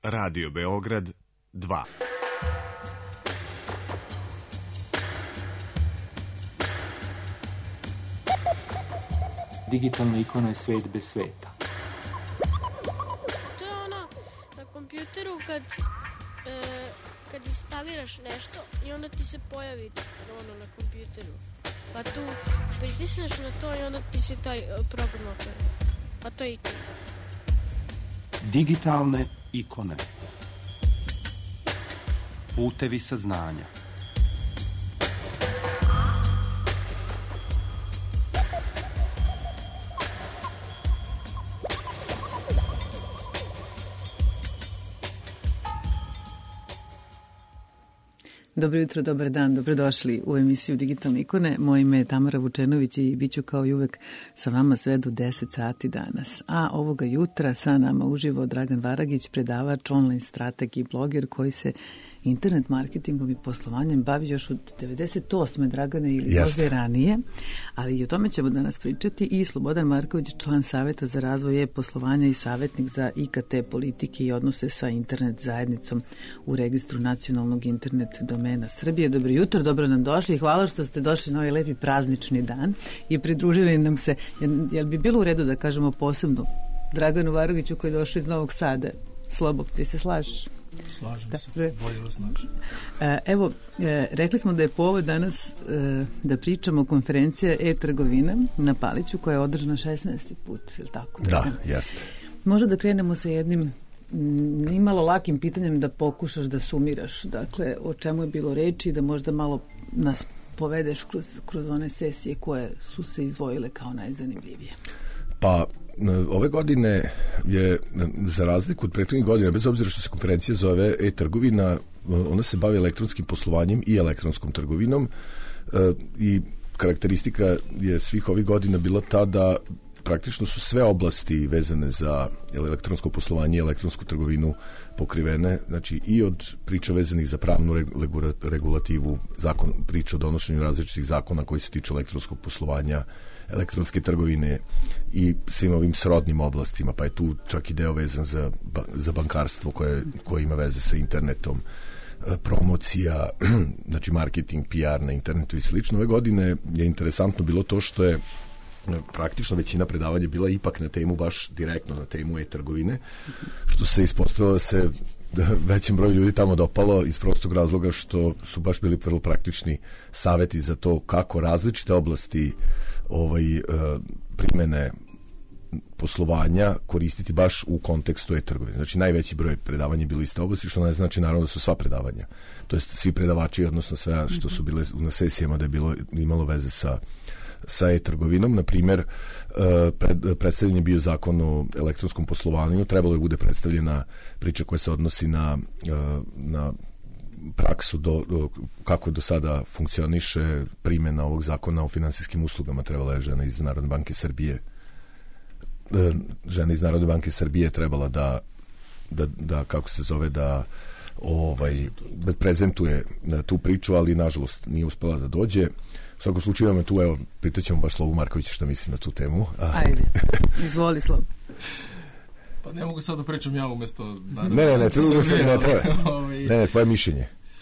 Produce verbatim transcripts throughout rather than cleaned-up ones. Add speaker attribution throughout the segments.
Speaker 1: Radio Beograd dva.
Speaker 2: Digitalna ikona je svet bez sveta.
Speaker 3: To je ono na kompjuteru kad, e, kad instaliraš nešto i onda ti se pojavi ono na kompjuteru. Pa tu pritisneš na to i onda ti se taj program otvori. Pa to je ikona.
Speaker 2: Digitalne ikone. Putevi saznanja.
Speaker 4: Dobro jutro, dobar dan, dobrodošli u emisiju Digitalne ikone. Moje ime je Tamara Vučenović i bit ću kao i uvek sa vama sve do deset sati danas. A ovoga jutra sa nama uživo Dragan Varagić, predavač, online strateg i bloger koji se internet marketingom i poslovanjem bavi još od devedeset osme Dragane ili možda i ranije, ali i o tome ćemo danas pričati. I Slobodan Marković, član Saveta za razvoj e-poslovanja i savjetnik za I K T politike i odnose sa internet zajednicom u registru nacionalnog internet domena Srbije. Dobro jutro, dobro nam došli i hvala što ste došli na ovaj lepi praznični dan i pridružili nam se. Jel bi bilo u redu da kažemo posebno Draganu Varagiću koji je došao iz Novog Sada? Slobo, ti se slažeš?
Speaker 5: Slažem
Speaker 4: da,
Speaker 5: se, bolje vas slažem.
Speaker 4: Evo, rekli smo da je povod danas da pričamo o konferencija e-trgovina na Paliću koja je održana šesnaesti put, je li tako?
Speaker 5: Da, jeste.
Speaker 4: Možda da krenemo sa jednim nimalo lakim pitanjem da pokušaš da sumiraš, dakle, o čemu je bilo reči, da možda malo nas povedeš kroz, kroz one sesije koje su se izdvojile kao najzanimljivije.
Speaker 5: Pa, ove godine je, za razliku od prethodnih godina, bez obzira što se konferencija zove e-trgovina, ona se bavi elektronskim poslovanjem i elektronskom trgovinom i karakteristika je svih ovih godina bila ta da praktično su sve oblasti vezane za elektronsko poslovanje i elektronsku trgovinu pokrivene, znači i od priča vezanih za pravnu regulativu, zakon, priča o donošenju različitih zakona koji se tiču elektronskog poslovanja, elektronske trgovine i svim ovim srodnim oblastima, pa je tu čak i deo vezan za, za bankarstvo koje, koje ima veze sa internetom, promocija, znači marketing, P R na internetu i slično. Ove godine je interesantno bilo to što je praktično većina predavanja bila ipak na temu, baš direktno na temu e-trgovine, što se ispostavilo da se većem broju ljudi tamo dopalo iz prostog razloga što su baš bili vrlo praktični saveti za to kako različite oblasti ovaj, primene poslovanja koristiti baš u kontekstu e-trgovine. Znači najveći broj predavanja je bilo iste oblasti, što ne znači naravno da su sva predavanja. To jest svi predavači, odnosno sve što su bile na sesijama da je bilo imalo veze sa sa e-trgovinom. Na primjer, pred, predstavljen je bio zakon o elektronskom poslovanju, trebalo je bude predstavljena priča koja se odnosi na, na praksu do, do, kako do sada funkcioniše primjena ovog zakona o finansijskim uslugama. Trebala je žena iz Narodne banke Srbije žena iz Narodne banke Srbije trebala da, da, da kako se zove, da ovaj, da prezentuje tu priču, ali nažalost nije uspela da dođe. U svakom slučaju imamo tu, evo, pitaćemo baš Slobu Markovića šta misli na tu temu.
Speaker 4: Ajde, izvoli Slob.
Speaker 6: Pa ne mogu sad da pričam ja umjesto...
Speaker 5: Ne, ne, ne, treba se ne treba. Ne, ne, tvoje mišljenje.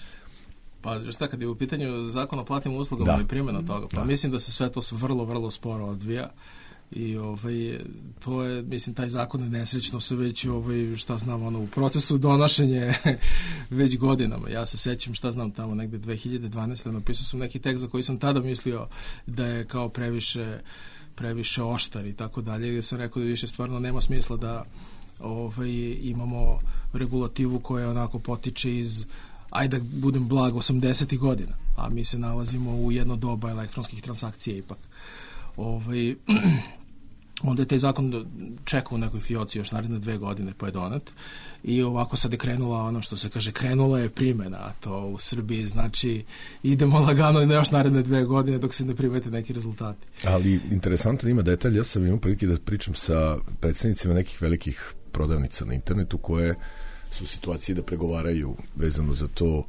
Speaker 6: Pa šta kad je u pitanju zakon o platnim uslugama i primjena toga, pa da. Mislim da se sve to vrlo, vrlo sporo odvija. I ovaj, to je, mislim, taj zakon je nesrećno se već, ovaj, šta znam, ono, u procesu donošenja već godinama. Ja se sećam, šta znam, tamo negde dve hiljade dvanaeste. napisao sam neki tekst za koji sam tada mislio da je kao previše, previše oštar i tako dalje. Gdje sam rekao da više stvarno nema smisla da ovaj, imamo regulativu koja onako potiče iz, ajde da budem blag, osamdesetih godina, a mi se nalazimo u jedno doba elektronskih transakcija ipak. Ovaj, onda je taj zakon čekao u nekoj fioci još naredne dve godine pa je donet i ovako sad je krenula ono što se kaže, krenula je primjena, a to u Srbiji znači idemo lagano i još naredne dve godine dok se ne primete neki rezultati.
Speaker 5: Ali interesantan ima detalj, ja sam imao prilike da pričam sa predstavnicima nekih velikih prodavnica na internetu koje su u situaciji da pregovaraju vezano za to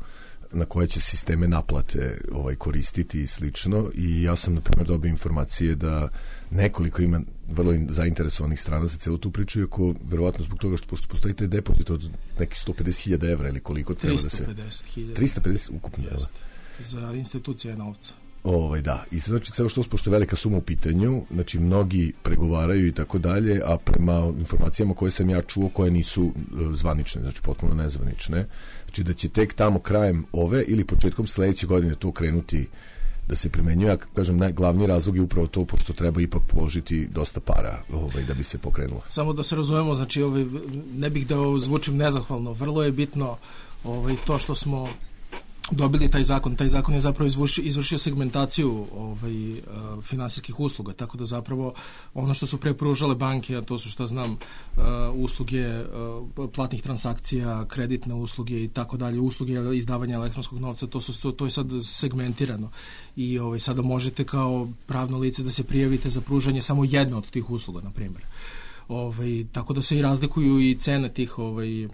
Speaker 5: na koje će sisteme naplate ovaj, koristiti i slično. I ja sam, na primjer, dobio informacije da nekoliko ima vrlo zainteresovanih strana za celu tu priču, iako verovatno zbog toga što pošto postoji taj depozit od nekih sto pedeset hiljada evra ili koliko treba da se...
Speaker 6: trista pedeset hiljada.
Speaker 5: trista pedeset ukupno.
Speaker 6: Za institucije novca.
Speaker 5: Ovaj, da. I znači, celo što pošto je velika suma u pitanju, znači mnogi pregovaraju i tako dalje, a prema informacijama koje sam ja čuo, koje nisu uh, zvanične, znači potpuno nezvanične, znači da će tek tamo krajem ove ili početkom sledeće godine to krenuti da se primenjuje, a kažem, najglavni razlog je upravo to, pošto treba ipak položiti dosta para ovaj, da bi se pokrenulo.
Speaker 6: Samo da se razumemo, znači ovaj, ne bih da zvučim nezahvalno, vrlo je bitno ovaj, to što smo dobili taj zakon. Taj zakon je zapravo izvršio, izvršio segmentaciju ovaj, uh, finansijskih usluga, tako da zapravo ono što su pre pružale banke, a to su što znam uh, usluge uh, platnih transakcija, kreditne usluge i tako dalje, usluge izdavanja elektronskog novca, to, su, to, to je sad segmentirano i ovaj, sada možete kao pravno lice da se prijavite za pružanje samo jedne od tih usluga, na primjer. Ovaj, tako da se i razlikuju i cene tih, ovaj,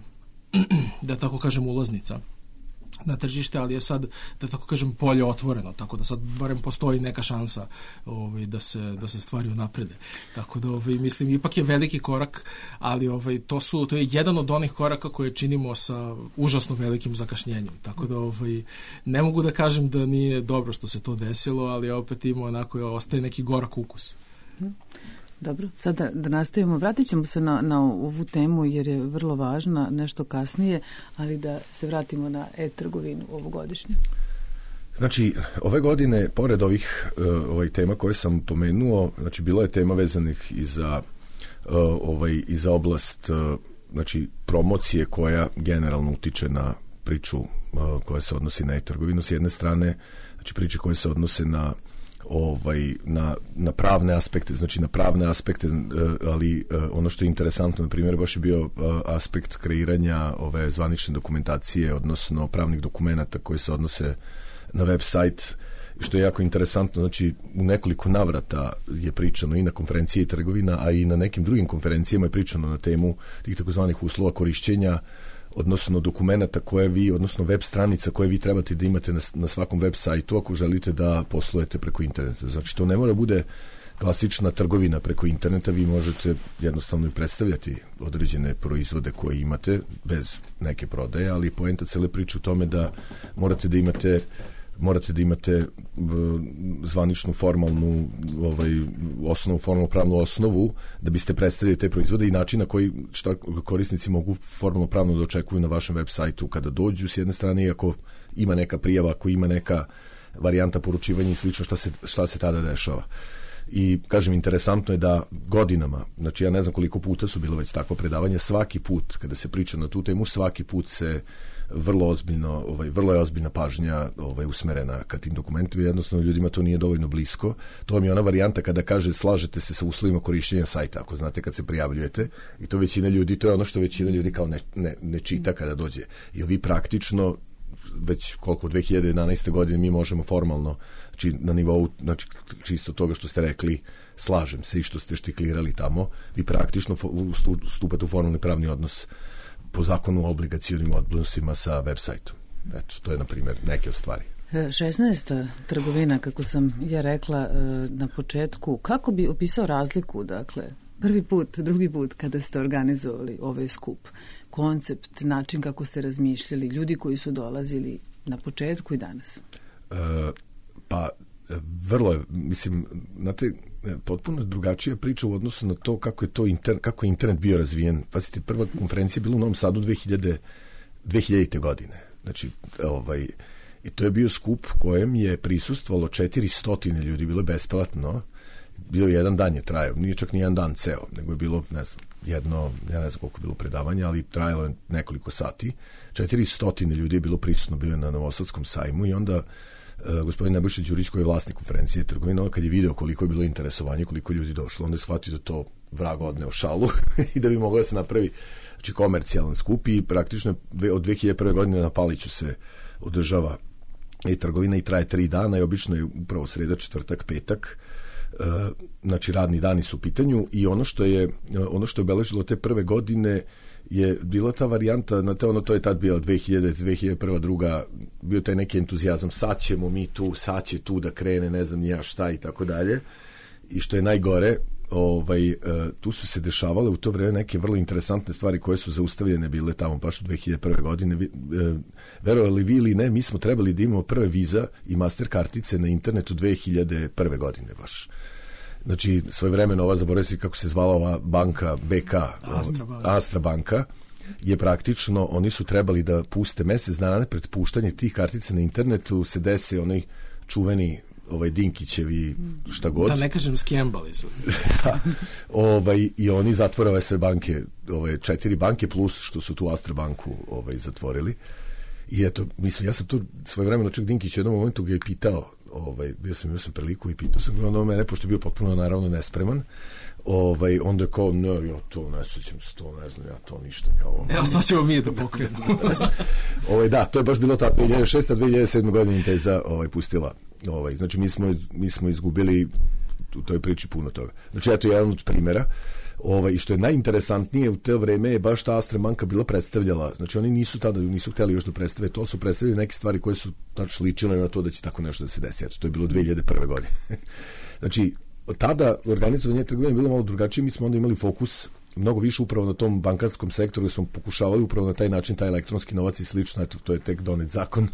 Speaker 6: da tako kažem, ulaznica na tržište, ali je sad, da tako kažem, polje otvoreno, tako da sad barem postoji neka šansa ovaj, da, se, da se stvari unaprede. Tako da, ovaj, mislim, ipak je veliki korak, ali ovaj, to, su, to je jedan od onih koraka koje činimo sa užasno velikim zakašnjenjem. Tako da, ovaj, ne mogu da kažem da nije dobro što se to desilo, ali opet ima onako, ostaje neki gorak ukus.
Speaker 4: Dobro, sada da nastavimo. Vratit ćemo se na, na ovu temu jer je vrlo važna nešto kasnije, ali da se vratimo na e-trgovinu ovogodišnju.
Speaker 5: Znači, ove godine, pored ovih uh, ovaj tema koje sam pomenuo, znači bilo je tema vezanih i za, uh, ovaj, i za oblast uh, znači, promocije koja generalno utiče na priču uh, koja se odnosi na e-trgovinu. S jedne strane, znači priče koje se odnose na ovaj na na pravne aspekte, znači na pravne aspekte, ali ono što je interesantno, na primjer, baš je bio aspekt kreiranja ove zvanične dokumentacije, odnosno pravnih dokumenata koji se odnose na web sajt, što je jako interesantno. Znači, u nekoliko navrata je pričano i na konferenciji i trgovina, a i na nekim drugim konferencijama je pričano na temu tih takozvanih uslova korišćenja, odnosno dokumenta koje vi, odnosno web stranica koje vi trebate da imate na, na svakom web sajtu ako želite da poslujete preko interneta. Znači, to ne mora bude klasična trgovina preko interneta, vi možete jednostavno i predstavljati određene proizvode koje imate bez neke prodaje, ali poenta cele priče u tome da morate da imate morate da imate zvaničnu formalnu ovaj, osnovu, formalnu pravnu osnovu da biste predstavili te proizvode i način na koji šta korisnici mogu formalno pravno da očekuju na vašem web sajtu kada dođu s jedne strane, i ako ima neka prijava, ako ima neka varijanta poručivanja i slično, šta se, šta se tada dešava. I kažem, interesantno je da godinama, znači ja ne znam koliko puta su bilo već takvo predavanje, svaki put kada se priča na tu temu, svaki put se vrlo ozbiljno, ovaj, vrlo je ozbiljna pažnja ovaj, usmerena ka tim dokumentima, jednostavno ljudima to nije dovoljno blisko. To vam je ona varijanta kada kaže slažete se sa uslovima korišćenja sajta, ako znate kad se prijavljujete, i to većina ljudi, to je ono što većina ljudi kao ne, ne, ne čita kada dođe. Jer vi praktično već koliko, dve hiljade jedanaeste. godine mi možemo formalno, znači na nivou, znači čisto toga što ste rekli, slažem se, i što ste štiklirali tamo, vi praktično stupate u formalni pravni odnos po zakonu o obligacionim odnosima sa web sajtom. Eto, to je, na primjer, neke od stvari.
Speaker 4: šesnaesta trgovina, kako sam ja rekla na početku, kako bi opisao razliku, dakle, prvi put, drugi put kada ste organizovali ovaj skup, koncept, način kako ste razmišljali, ljudi koji su dolazili na početku i danas?
Speaker 5: E, pa, vrlo je, mislim, znate, potpuno drugačija priča u odnosu na to kako je to inter, kako je internet bio razvijen. Pazite, prva konferencija je bila u Novom Sadu dve hiljadite. godine. Znači, ovaj, i to je bio skup kojem je prisustvovalo četiristo ljudi, bilo je besplatno. Bio jedan dan je trajao, nije čak ni jedan dan ceo, nego je bilo, ne znam, jedno, ja ne znam koliko je bilo predavanja, ali trajalo je nekoliko sati. četiristo ljudi je bilo prisutno, bio je na Novosadskom sajmu, i onda Uh, gospodin Nebojša Đurić, koji je vlasnik konferencije trgovina, kad je video koliko je bilo interesovanje, koliko ljudi došlo, onda je shvatio da to vrag odneo šalu i da bi moglo da se napravi, znači, komercijalan skup, i praktično od dve hiljade prve. godine na Paliću se održava i trgovina i traje tri dana i obično je upravo sreda, četvrtak, petak, uh, znači radni dani su u pitanju, i ono što je ono što je obeležilo te prve godine je bila ta varijanta, na te ono, to je tad bio dve hiljade, dve hiljade prva, druga, bio taj neki entuzijazam, sad ćemo mi tu, sad će tu da krene, ne znam ja šta i tako dalje. I što je najgore, ovaj, tu su se dešavale u to vreme neke vrlo interesantne stvari koje su zaustavljene bile tamo baš u dve hiljade prve. godine. Verovali vi ili ne, mi smo trebali da imamo prve Visa i Master kartice na internetu dve hiljade prve. godine baš. Znači, svoje vremeno ova, zaboravio si kako se zvala ova banka B K, Astra banka. Astra banka, je praktično, oni su trebali da puste mesec dana pred puštanje tih kartica na internetu, se desi onaj čuveni ovaj Dinkićevi šta god.
Speaker 6: Da ne kažem skembali su.
Speaker 5: Da, ovaj, i oni zatvore ove sve banke, ove četiri banke plus što su tu Astra banku ovaj, zatvorili. I eto, mislim, ja sam tu svoje vremeno čak Dinkić u jednom momentu ga je pitao, ovaj, bio sam, bio sam priliku i pitao sam ga ono mene, pošto je bio potpuno naravno nespreman, ovaj, onda je kao, ne, ja to ne sjećam se, to ne znam, ja to ništa kao...
Speaker 6: Evo, sad ćemo mi da pokrijemo.
Speaker 5: ovaj, da, to je baš bilo tako, dve hiljade šeste. dve hiljade sedme. godine Inteza ovaj, pustila. Ovaj, znači, mi smo, mi smo izgubili u toj priči puno toga. Znači, eto jedan od primjera. Ovaj, i što je najinteresantnije u te vreme je baš ta Astra banka bila predstavljala, znači oni nisu tada, nisu htjeli još da predstave to, su predstavili neke stvari koje su tačno ličile na to da će tako nešto da se desi. Eto, to je bilo dve hiljade prve. godine. Znači, tada organizovanje trgovine je bilo malo drugačije, mi smo onda imali fokus mnogo više upravo na tom bankarskom sektoru, smo pokušavali upravo na taj način taj elektronski novac i slično, eto, to je tek donet zakon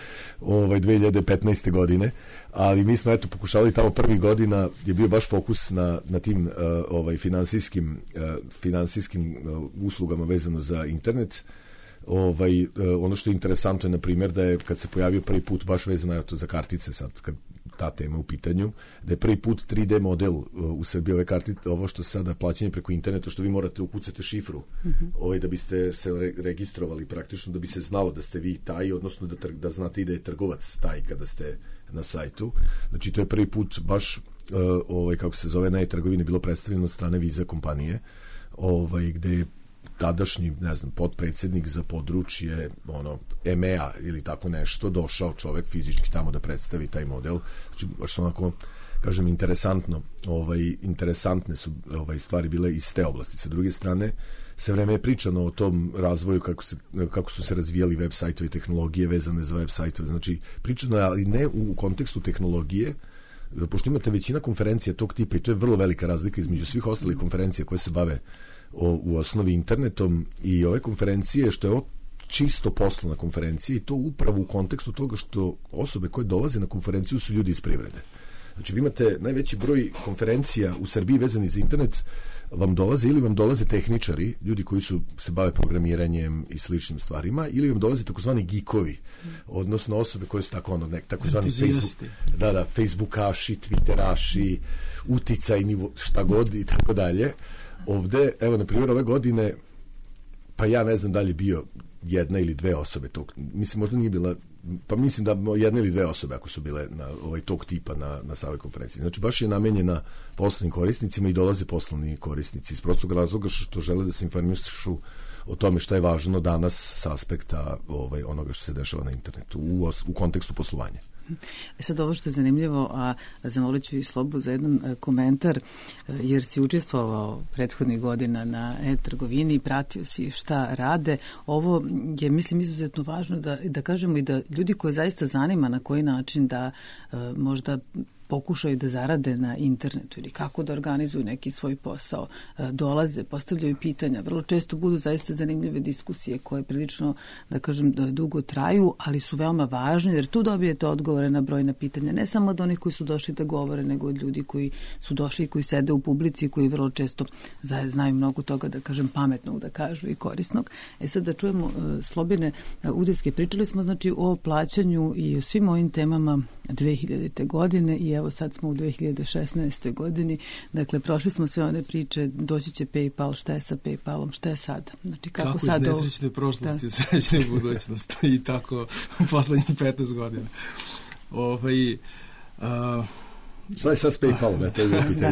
Speaker 5: ovaj, dve hiljade petnaeste. godine, ali mi smo eto pokušavali tamo prvih godina je bio baš fokus na, na tim uh, ovaj, finansijskim, uh, finansijskim uh, uslugama vezano za internet. Ovaj, uh, ono što je interesantno je, na primjer, da je kad se pojavio prvi put baš vezano eto, za kartice sad, kad ta tema u pitanju, da je prvi put tri D model uh, u Srbiji ove kartice, ovo što sada plaćanje preko interneta, što vi morate ukucati šifru, mm-hmm. ovaj, da biste se re- registrovali praktično, da bi se znalo da ste vi taj, odnosno da, tr- da znate i da je trgovac taj kada ste na sajtu. Znači, to je prvi put baš, uh, ovaj, kako se zove, na e-trgovini bilo predstavljeno od strane Visa kompanije, ovaj, gde je tadašnji, ne znam, podpredsjednik za područje ono, em e a ili tako nešto, došao čovek fizički tamo da predstavi taj model. Znači, baš onako, kažem, interesantno, ovaj, interesantne su ovaj, stvari bile iz te oblasti. Sa druge strane, sve vreme je pričano o tom razvoju, kako, se, kako su se razvijali web sajtovi i tehnologije vezane za web sajtove. Znači, pričano je, ali ne u kontekstu tehnologije, pošto imate većina konferencija tog tipa i to je vrlo velika razlika između svih ostalih konferencija koje se bave O, u osnovi internetom i ove konferencije, što je ovo čisto poslovna konferencija i to upravo u kontekstu toga što osobe koje dolaze na konferenciju su ljudi iz privrede. Znači, vi imate najveći broj konferencija u Srbiji vezani za internet, vam dolaze ili vam dolaze tehničari, ljudi koji su se bave programiranjem i sličnim stvarima, ili vam dolaze takozvani geekovi, odnosno osobe koje su tako ono, nek, takozvani Facebook, da, da, Facebookaši, Twitteraši, uticajni, šta god i tako dalje. Ovde, evo, na primjer, ove godine, pa ja ne znam da li je bio jedna ili dve osobe tog, mislim, možda nije bila, pa mislim da jedna ili dve osobe ako su bile na ovaj tog tipa na, na samoj konferenciji. Znači, baš je namenjena poslovnim korisnicima i dolaze poslovni korisnici iz prostog razloga što žele da se informišu o tome šta je važno danas sa aspekta ovaj, onoga što se dešava na internetu u, u kontekstu poslovanja.
Speaker 4: E sad, ovo što je zanimljivo, a zamolit ću i Slobu za jedan a, komentar, a, jer si učestvovao prethodnih godina na e-trgovini i pratio si šta rade. Ovo je, mislim, izuzetno važno da, da kažemo i da ljudi koje zaista zanima na koji način da a, možda pokušaju da zarade na internetu ili kako da organizuju neki svoj posao, dolaze, postavljaju pitanja, vrlo često budu zaista zanimljive diskusije koje prilično, da kažem, dugo traju, ali su veoma važne, jer tu dobijete odgovore na brojna pitanja, ne samo od onih koji su došli da govore, nego od ljudi koji su došli i koji sede u publici i koji vrlo često znaju mnogo toga, da kažem, pametnog, da kažu i korisnog. E sad da čujemo Slobine Udijske, pričali smo znači o plaćanju i o svim ovim temama dve hiljadite. godine i evo sad smo u dve hiljade šesnaestoj. godini, dakle prošli smo sve one priče, doći će PayPal, šta je sa PayPalom, šta je sada? Znači, kako, kako sad
Speaker 6: iz nesrećne prošlosti u srećne budućnosti i tako u poslednjih petnaest godina. Ovaj, uh,
Speaker 5: šta je sad s PayPalom? Ja to je pitanje.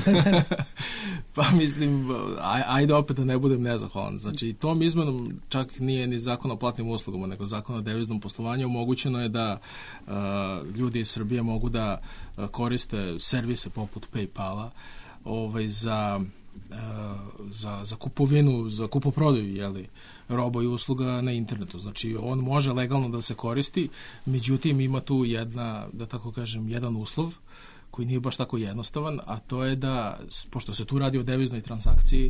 Speaker 6: Pa mislim, aj, ajde opet da ne budem nezahvalan. Znači, tom izmenom čak nije ni zakon o platnim uslugama, nego zakon o deviznom poslovanju. Omogućeno je da uh, ljudi iz Srbije mogu da uh, koriste servise poput PayPala ovaj, za za, za kupovinu, za kupoprodaju, jeli, roba i usluga na internetu. Znači, on može legalno da se koristi, međutim, ima tu jedna, da tako kažem, jedan uslov koji nije baš tako jednostavan, a to je da, pošto se tu radi o deviznoj transakciji,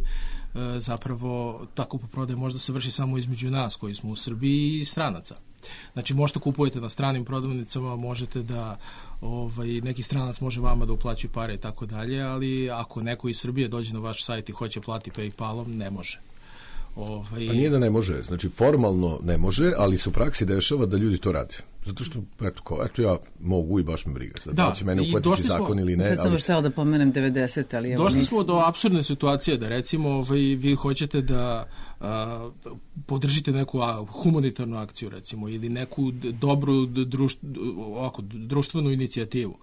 Speaker 6: zapravo ta kupoprodaja možda se vrši samo između nas koji smo u Srbiji i stranaca. Znači, možete kupujete na stranim prodavnicama, možete da ovaj, neki stranac može vama da uplaćuje pare i tako dalje, ali ako neko iz Srbije dođe na vaš sajt i hoće plati PayPalom, ne može. Ovaj...
Speaker 5: Pa nije da ne može, znači formalno ne može, ali se u praksi dešava da ljudi to rade. Zato što, eto, ko, eto ja mogu i baš me briga. Sad, da, da će mene uplatiti zakon smo, ili ne.
Speaker 4: Sad sam ali... htjela da pomenem devedeset, ali...
Speaker 6: Došli nis... smo do apsurdne situacije da recimo ovaj, vi hoćete da a, podržite neku a, humanitarnu akciju recimo ili neku dobru društ, ovako, društvenu inicijativu.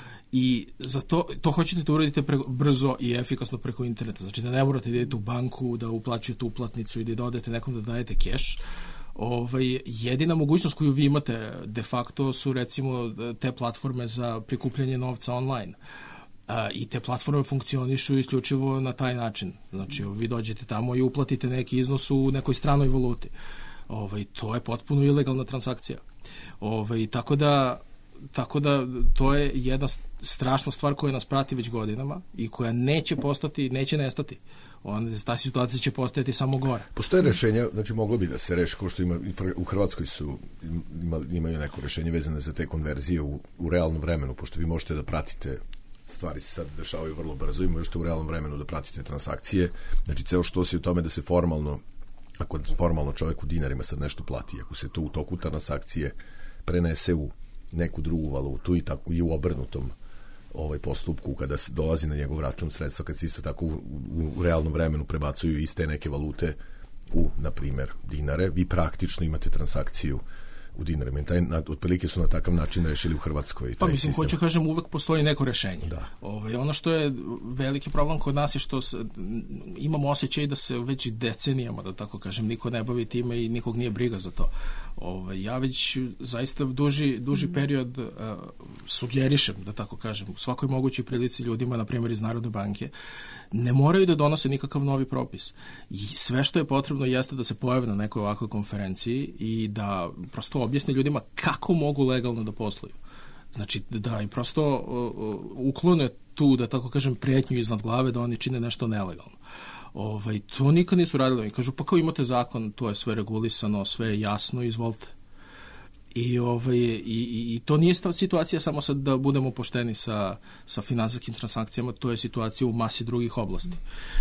Speaker 6: I za to, to hoćete da uradite pre, brzo i efikasno preko interneta. Znači da ne morate da idete u banku, da uplaćujete uplatnicu ili da odete nekom da dajete keš. Ovaj, jedina mogućnost koju vi imate de facto su recimo te platforme za prikupljanje novca online. A, i te platforme funkcionišu isključivo na taj način. Znači vi dođete tamo i uplatite neki iznos u nekoj stranoj valuti. Ovaj, to je potpuno ilegalna transakcija. Ovaj, tako da Tako da to je jedna strašna stvar koja nas prati već godinama i koja neće postati, neće nestati. Onda ta situacija će postojati samo gore.
Speaker 5: Postoje rešenja, znači moglo bi da se reši, kao što ima u Hrvatskoj su ima, imaju neko rešenje vezane za te konverzije u, u realnom vremenu, pošto vi možete da pratite, stvari se sad dešavaju vrlo brzo i možete u realnom vremenu da pratite transakcije. Znači ceo što si u tome da se formalno, ako formalno čovjek u dinarima sad nešto plati, ako se to u toku transakcije prenese u neku drugu valutu i tako i u obrnutom ovaj postupku kada se dolazi na njegov račun sredstva, kad se isto tako u, u, u realnom vremenu prebacuju iste neke valute u, na primjer, dinare, vi praktično imate transakciju u dinarima. Taj, na, otprilike su na takav način rešili u Hrvatskoj.
Speaker 6: Pa mislim, sistem. Hoću kažem, uvek postoji neko rešenje.
Speaker 5: Da.
Speaker 6: Ovaj, ono što je veliki problem kod nas je što se, imamo osjećaj da se već decenijama, da tako kažem, niko ne bavi time i nikog nije briga za to. Ovaj, ja već zaista duži, duži period uh, sugerišem, da tako kažem, u svakoj mogućoj prilici ljudima, na primjer iz Narodne banke, ne moraju da donose nikakav novi propis. I sve što je potrebno jeste da se pojave na nekoj ovakvoj konferenciji i da prosto objasne ljudima kako mogu legalno da posluju. Znači da i prosto uh, uklone tu, da tako kažem, prijetnju iznad glave da oni čine nešto nelegalno. Ovaj, to nikad nisu radili. I kažu, pa kao imate zakon, to je sve regulisano, sve je jasno, izvolite. I, ovaj, i, i, i to nije situacija samo sad da budemo pošteni sa, sa finansijskim transakcijama, to je situacija u masi drugih oblasti.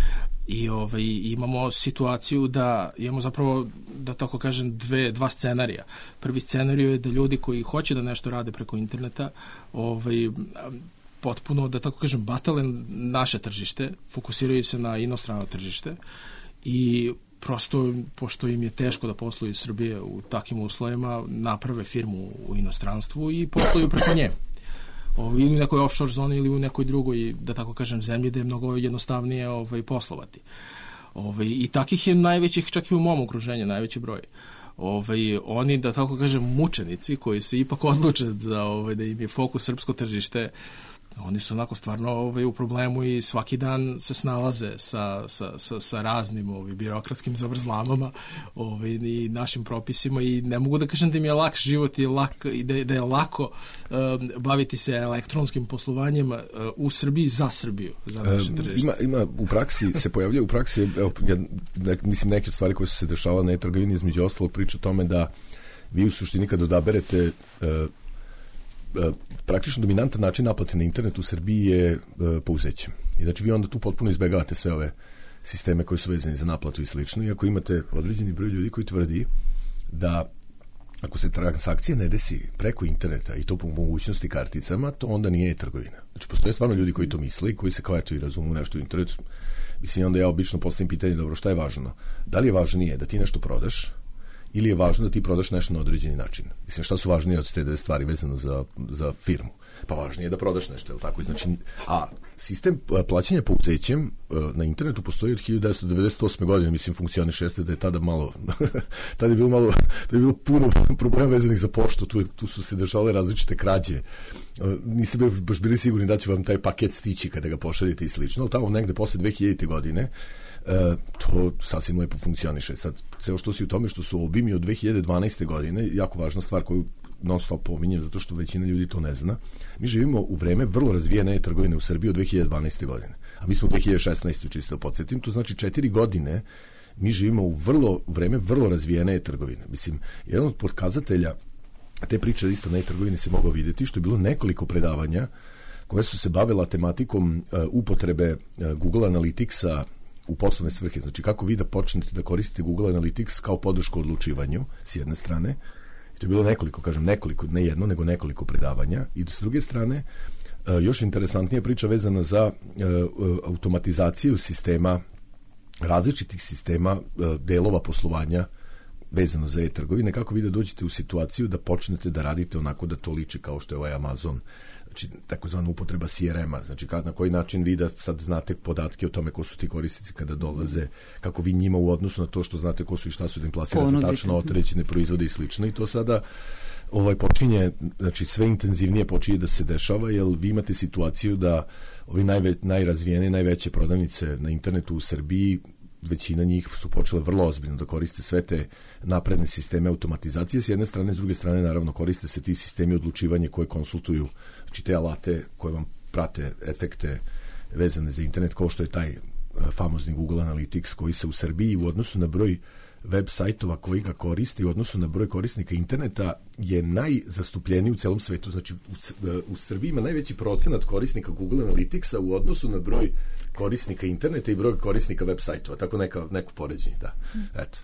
Speaker 6: I ovaj, imamo situaciju da imamo zapravo, da tako kažem, dve, dva scenarija. Prvi scenarij je da ljudi koji hoće da nešto rade preko interneta, ovaj, potpuno, da tako kažem, batale naše tržište, fokusiraju se na inostrano tržište i prosto, pošto im je teško da posluju iz Srbije u takvim uslovima, naprave firmu u inostranstvu i posluju preko nje. O, ili u nekoj offshore zoni ili u nekoj drugoj, da tako kažem, zemlji gde je mnogo jednostavnije ovaj, poslovati. Ovaj, I takih je najvećih, čak i u mom okruženju, najveći broj. Ovaj, oni, da tako kažem, mučenici koji se ipak odluče da, ovaj, da im je fokus srpsko tržište, oni su onako stvarno ovaj, u problemu i svaki dan se snalaze sa, sa, sa, sa raznim ovaj, birokratskim zavrzlamama ovaj, i našim propisima i ne mogu da kažem da im je lak život i, lak, i da, da je lako um, baviti se elektronskim poslovanjem uh, u Srbiji za Srbiju, za naše tržište.
Speaker 5: Ima, ima u praksi, se pojavljaju u praksi, evo, ja, ne, mislim, neke stvari koje su se dešavale na e-trgovini, između ostalog priča o tome da vi u suštini kad odaberete uh, praktično dominantan način naplate na internetu u Srbiji je e, pouzećem. I znači vi onda tu potpuno izbegavate sve ove sisteme koji su vezani za naplatu i slično. I ako imate određeni broj ljudi koji tvrdi da ako se transakcija ne desi preko interneta i to po mogućnosti karticama, to onda nije trgovina. Znači postoje stvarno ljudi koji to misle i koji se kao eto i razumu nešto u internetu. Mislim, onda ja obično postavim pitanje, dobro, šta je važno? Da li je važnije da ti nešto prodaš ili je važno da ti prodaš nešto na određeni način. Mislim, šta su važnije od te dve stvari vezano za, za firmu? Pa važnije je da prodaš nešto, je li tako? Znači, a sistem plaćanja pouzećem na internetu postoji od hiljadu devetsto devedeset osme godine, mislim, funkcioniše, jeste da je tada malo, tada je bilo malo, tada je bilo puno problema vezanih za poštu, tu, tu su se dešavale različite krađe. Niste baš bili sigurni da će vam taj paket stići kada ga pošaljete i slično, ali tamo negde posle dve hiljadite. godine E, to sasvim lepo funkcioniše. Sad, ceo što si u tome što su obimi od dve hiljade dvanaeste. godine, jako važna stvar koju non stop pominjem, zato što većina ljudi to ne zna. Mi živimo u vreme vrlo razvijene e-trgovine u Srbiji od dve hiljade dvanaeste. godine. A mi smo u dve hiljade šesnaeste. čisto da podsjetim, to znači četiri godine mi živimo u vrlo, u vreme vrlo razvijene e-trgovine. Mislim, jedan od pokazatelja te priče isto na e-trgovini se mogao vidjeti, što je bilo nekoliko predavanja koje su se bavila tematikom uh, upotrebe uh, Google Analyticsa u poslovne svrhe. Znači, kako vi da počnete da koristite Google Analytics kao podršku odlučivanju, s jedne strane. I to je bilo nekoliko, kažem nekoliko, ne jedno, nego nekoliko predavanja. I s druge strane, uh, još interesantnija priča vezana za uh, uh, automatizaciju sistema, različitih sistema uh, delova poslovanja vezano za e-trgovine, kako vi da dođete u situaciju da počnete da radite onako da to liči kao što je ovaj Amazon, znači takozvana upotreba C R M-a, znači kad, na koji način vi da sad znate podatke o tome ko su ti korisnici kada dolaze, kako vi njima u odnosu na to što znate ko su i šta su da im plasirate tačno određene proizvode i slično, i to sada ovaj počinje, znači sve intenzivnije počinje da se dešava, jer vi imate situaciju da ovi najve, najrazvijene, najveće prodavnice na internetu u Srbiji, većina njih su počele vrlo ozbiljno da koriste sve te napredne sisteme automatizacije s jedne strane, s druge strane naravno koriste se ti sistemi odlučivanja koje konsultuju, znači te alate koje vam prate efekte vezane za internet, kao što je taj famozni Google Analytics koji se u Srbiji u odnosu na broj web sajtova koji ga koristi u odnosu na broj korisnika interneta je najzastupljeniji u celom svetu. Znači u, u Srbiji ima najveći procenat korisnika Google Analyticsa u odnosu na broj korisnika interneta i broj korisnika web sajtova. Tako neka, neko poređenje, da. Eto.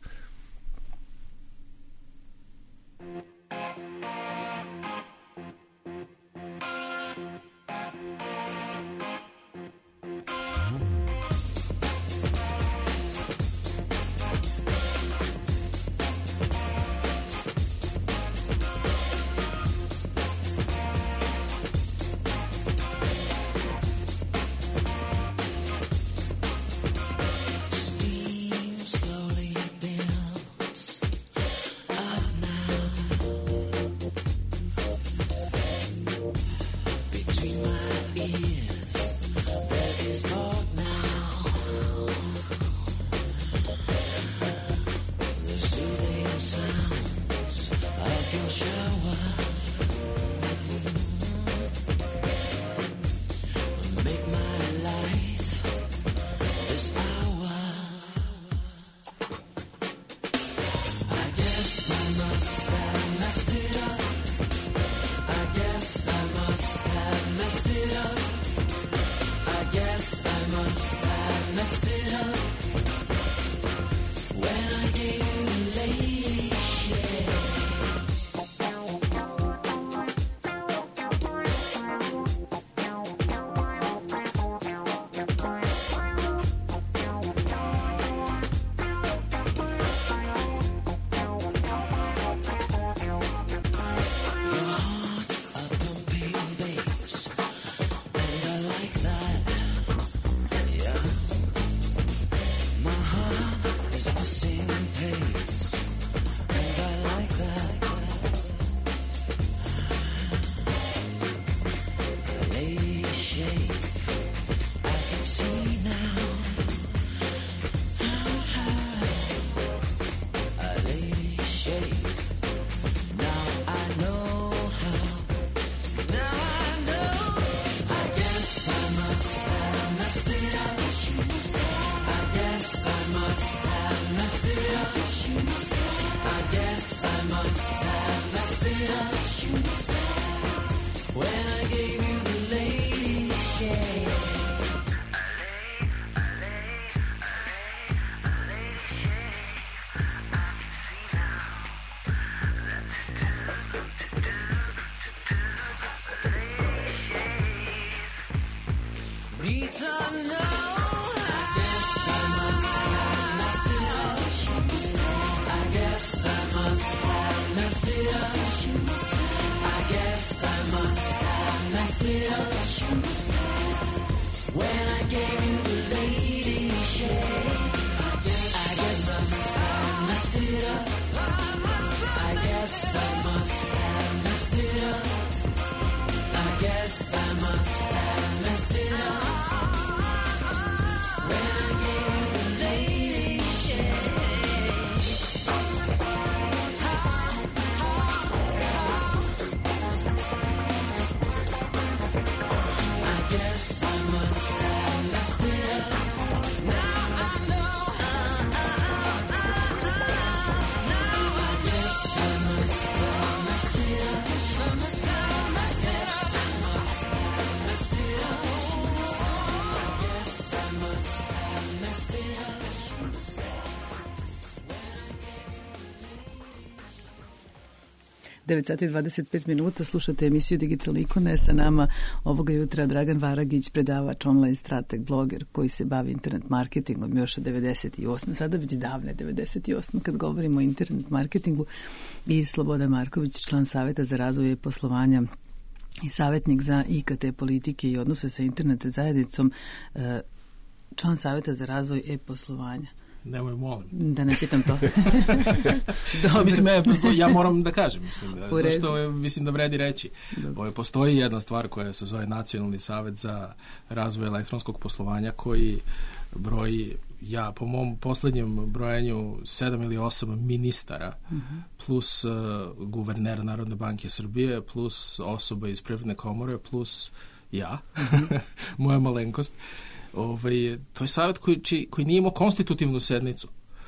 Speaker 7: I guess I must guess I must have messed it up. I guess I must have messed it up. When I gave the lady shade. I guess I must have messed it up. Now I know. Now I guess I must have messed it up. I must have messed it up. I must have messed it up. I guess I must have messed it up.
Speaker 4: devet sati i dvadeset pet minuta, slušate emisiju Digitalne ikone, sa nama ovoga jutra Dragan Varagić, predavač, online strateg, bloger koji se bavi internet marketingom još od devedeset osme. Sada već davne devedeset osme kad govorimo o internet marketingu, i Slobodan Marković, član Saveta za razvoj i poslovanja i savjetnik za I K T politike i odnose sa internet zajednicom, član Saveta za razvoj e-poslovanja.
Speaker 6: Nemoj, molim.
Speaker 4: Da ne pitam to.
Speaker 6: Mislim, ja, ja moram da kažem, mislim, zašto mislim da vredi reći. Ovo, postoji jedna stvar koja se zove Nacionalni savet za razvoj elektronskog poslovanja, koji broji, ja po mom poslednjem brojanju, sedam ili osam ministara, uh-huh. plus uh, guvernera Narodne banke Srbije, plus osoba iz Privredne komore, plus ja, uh-huh. moja malenkost. Ovaj, to je savjet koji, či, koji nije imao konstitutivnu sednicu,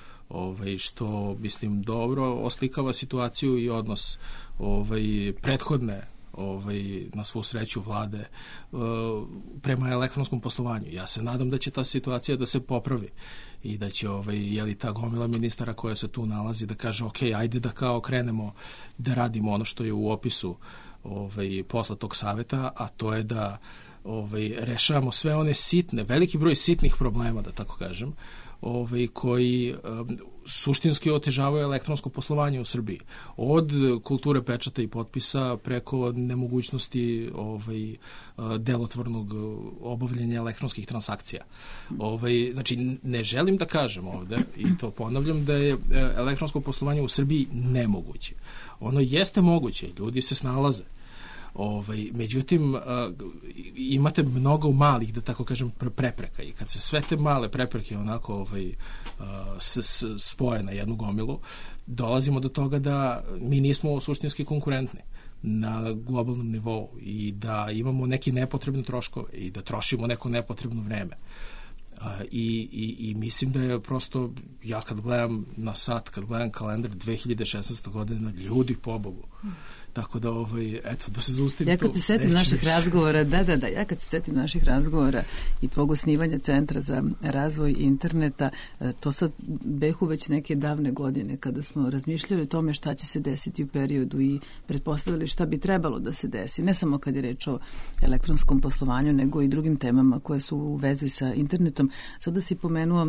Speaker 6: ovaj, što, mislim, dobro oslikava situaciju i odnos ovaj, prethodne, ovaj, na svu sreću, vlade uh, prema elektronskom poslovanju. Ja se nadam da će ta situacija da se popravi i da će ovaj, jeli, ta gomila ministara koja se tu nalazi da kaže, ok, ajde da kao krenemo da radimo ono što je u opisu ovaj, posla tog saveta, a to je da Ovaj, rešavamo sve one sitne, veliki broj sitnih problema, da tako kažem, ovaj, koji um, suštinski otežavaju elektronsko poslovanje u Srbiji. Od kulture pečata i potpisa preko nemogućnosti ovaj, delotvornog obavljanja elektronskih transakcija. Ovaj, znači, ne želim da kažem ovde, i to ponavljam, da je elektronsko poslovanje u Srbiji nemoguće. Ono jeste moguće, ljudi se snalaze. Ovaj, međutim, uh, imate mnogo malih, da tako kažem, prepreka, i kad se sve te male prepreke onako ovaj, uh, s, s, spoje na jednu gomilu, dolazimo do toga da mi nismo suštinski konkurentni na globalnom nivou i da imamo neki nepotrebne troškove i da trošimo neko nepotrebno vreme. Uh, i, i, i mislim da je prosto, ja kad gledam na sat, kad gledam kalendar, dve hiljade šesnaeste. godina, ljudi pobogu. Tako da, ovaj, eto, da se zaustavim.
Speaker 4: Ja kad se setim naših razgovora, da, da, da, ja kad se setim naših razgovora i tvog osnivanja Centra za razvoj interneta, to sad behu već neke davne godine, kada smo razmišljali o tome šta će se desiti u periodu i pretpostavili šta bi trebalo da se desi, ne samo kad je reč o elektronskom poslovanju, nego i drugim temama koje su u vezi sa internetom. Sada si pomenuo,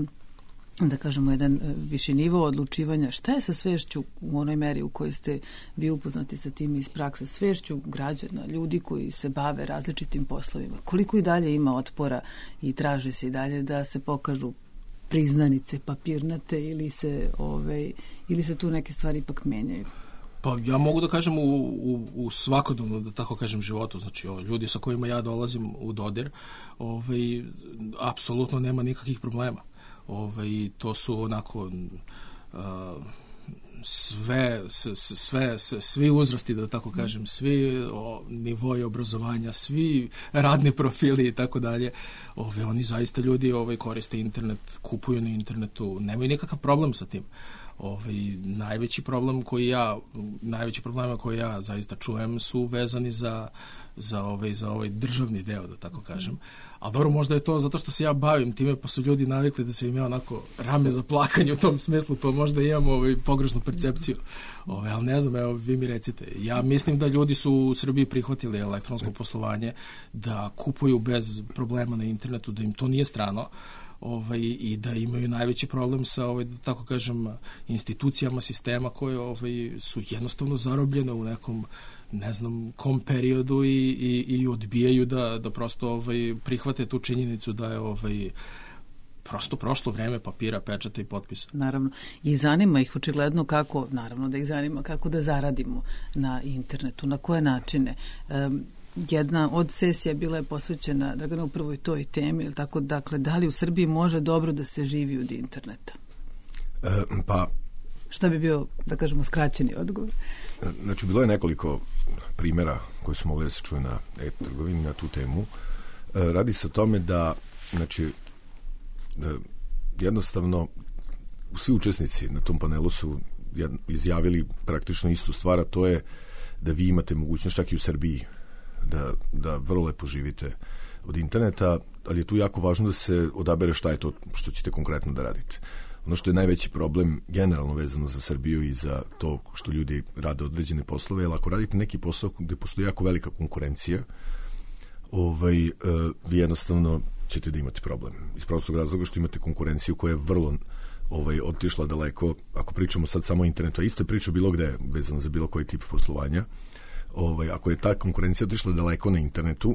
Speaker 4: da kažemo, jedan viši nivo odlučivanja. Šta je sa svešću u onoj meri u kojoj ste vi upoznati sa tim iz prakse? Svešću građana, ljudi koji se bave različitim poslovima. Koliko i dalje ima otpora i traže se i dalje da se pokažu priznanice papirnate ili se, ovaj, ili se tu neke stvari ipak menjaju?
Speaker 6: Pa ja mogu da kažem u, u, u svakodnevnom, da tako kažem, životu, znači o, ljudi sa kojima ja dolazim u dodir, ovaj, apsolutno nema nikakvih problema. Ovaj, to su onako uh, sve, sve, sve, svi uzrasti, da tako kažem, svi o, nivoji obrazovanja, svi radni profili i tako dalje. Ove, oni zaista ljudi ovaj, koriste internet, kupuju na internetu, nemaju nikakav problem sa tim. Ovaj, najveći problem koji ja, najveći problema koji ja zaista čujem su vezani za, za, ovaj, za ovaj državni deo, da tako kažem. Ali dobro, možda je to zato što se ja bavim time, pa su ljudi navikli da se im ja onako rame za plakanje u tom smislu, pa možda imamo ovaj, pogrešnu percepciju. Ovaj, ali ne znam, evo, vi mi recite. Ja mislim da ljudi su u Srbiji prihvatili elektronsko poslovanje, da kupuju bez problema na internetu, da im to nije strano. Ovaj, i da imaju najveći problem sa, ovaj, da tako kažem, institucijama sistema koje ovaj, su jednostavno zarobljene u nekom, ne znam kom periodu i, i, i odbijaju da, da prosto ovaj, prihvate tu činjenicu da je ovaj, prosto prošlo vreme papira, pečata i potpisa.
Speaker 4: Naravno. I zanima ih očigledno kako, naravno da ih zanima kako da zaradimo na internetu, na koje načine. Um, Jedna od sesija bila je posvećena, Dragana, upravo i toj temi, ili tako, dakle, da li u Srbiji može dobro da se živi od interneta?
Speaker 5: E, pa...
Speaker 4: Šta bi bio, da kažemo, skraćeni odgovor?
Speaker 5: Znači, bilo je nekoliko primjera koji su mogli da se čuju na e-trgovini na tu temu. E, radi se o tome da, znači, da jednostavno svi učesnici na tom panelu su izjavili praktično istu stvar, a to je da vi imate mogućnost čak i u Srbiji da, da vrlo lepo živite od interneta, ali je tu jako važno da se odabere šta je to što ćete konkretno da radite. Ono što je najveći problem generalno vezano za Srbiju i za to što ljudi rade određene poslove, jer ako radite neki posao gde postoji jako velika konkurencija, ovaj, uh, vi jednostavno ćete da imate problem. Iz prostog razloga što imate konkurenciju koja je vrlo ovaj, otišla daleko. Ako pričamo sad samo o internetu, a isto je priča bilo gde vezano za bilo koji tip poslovanja, ovaj, ako je ta konkurencija otišla daleko na internetu,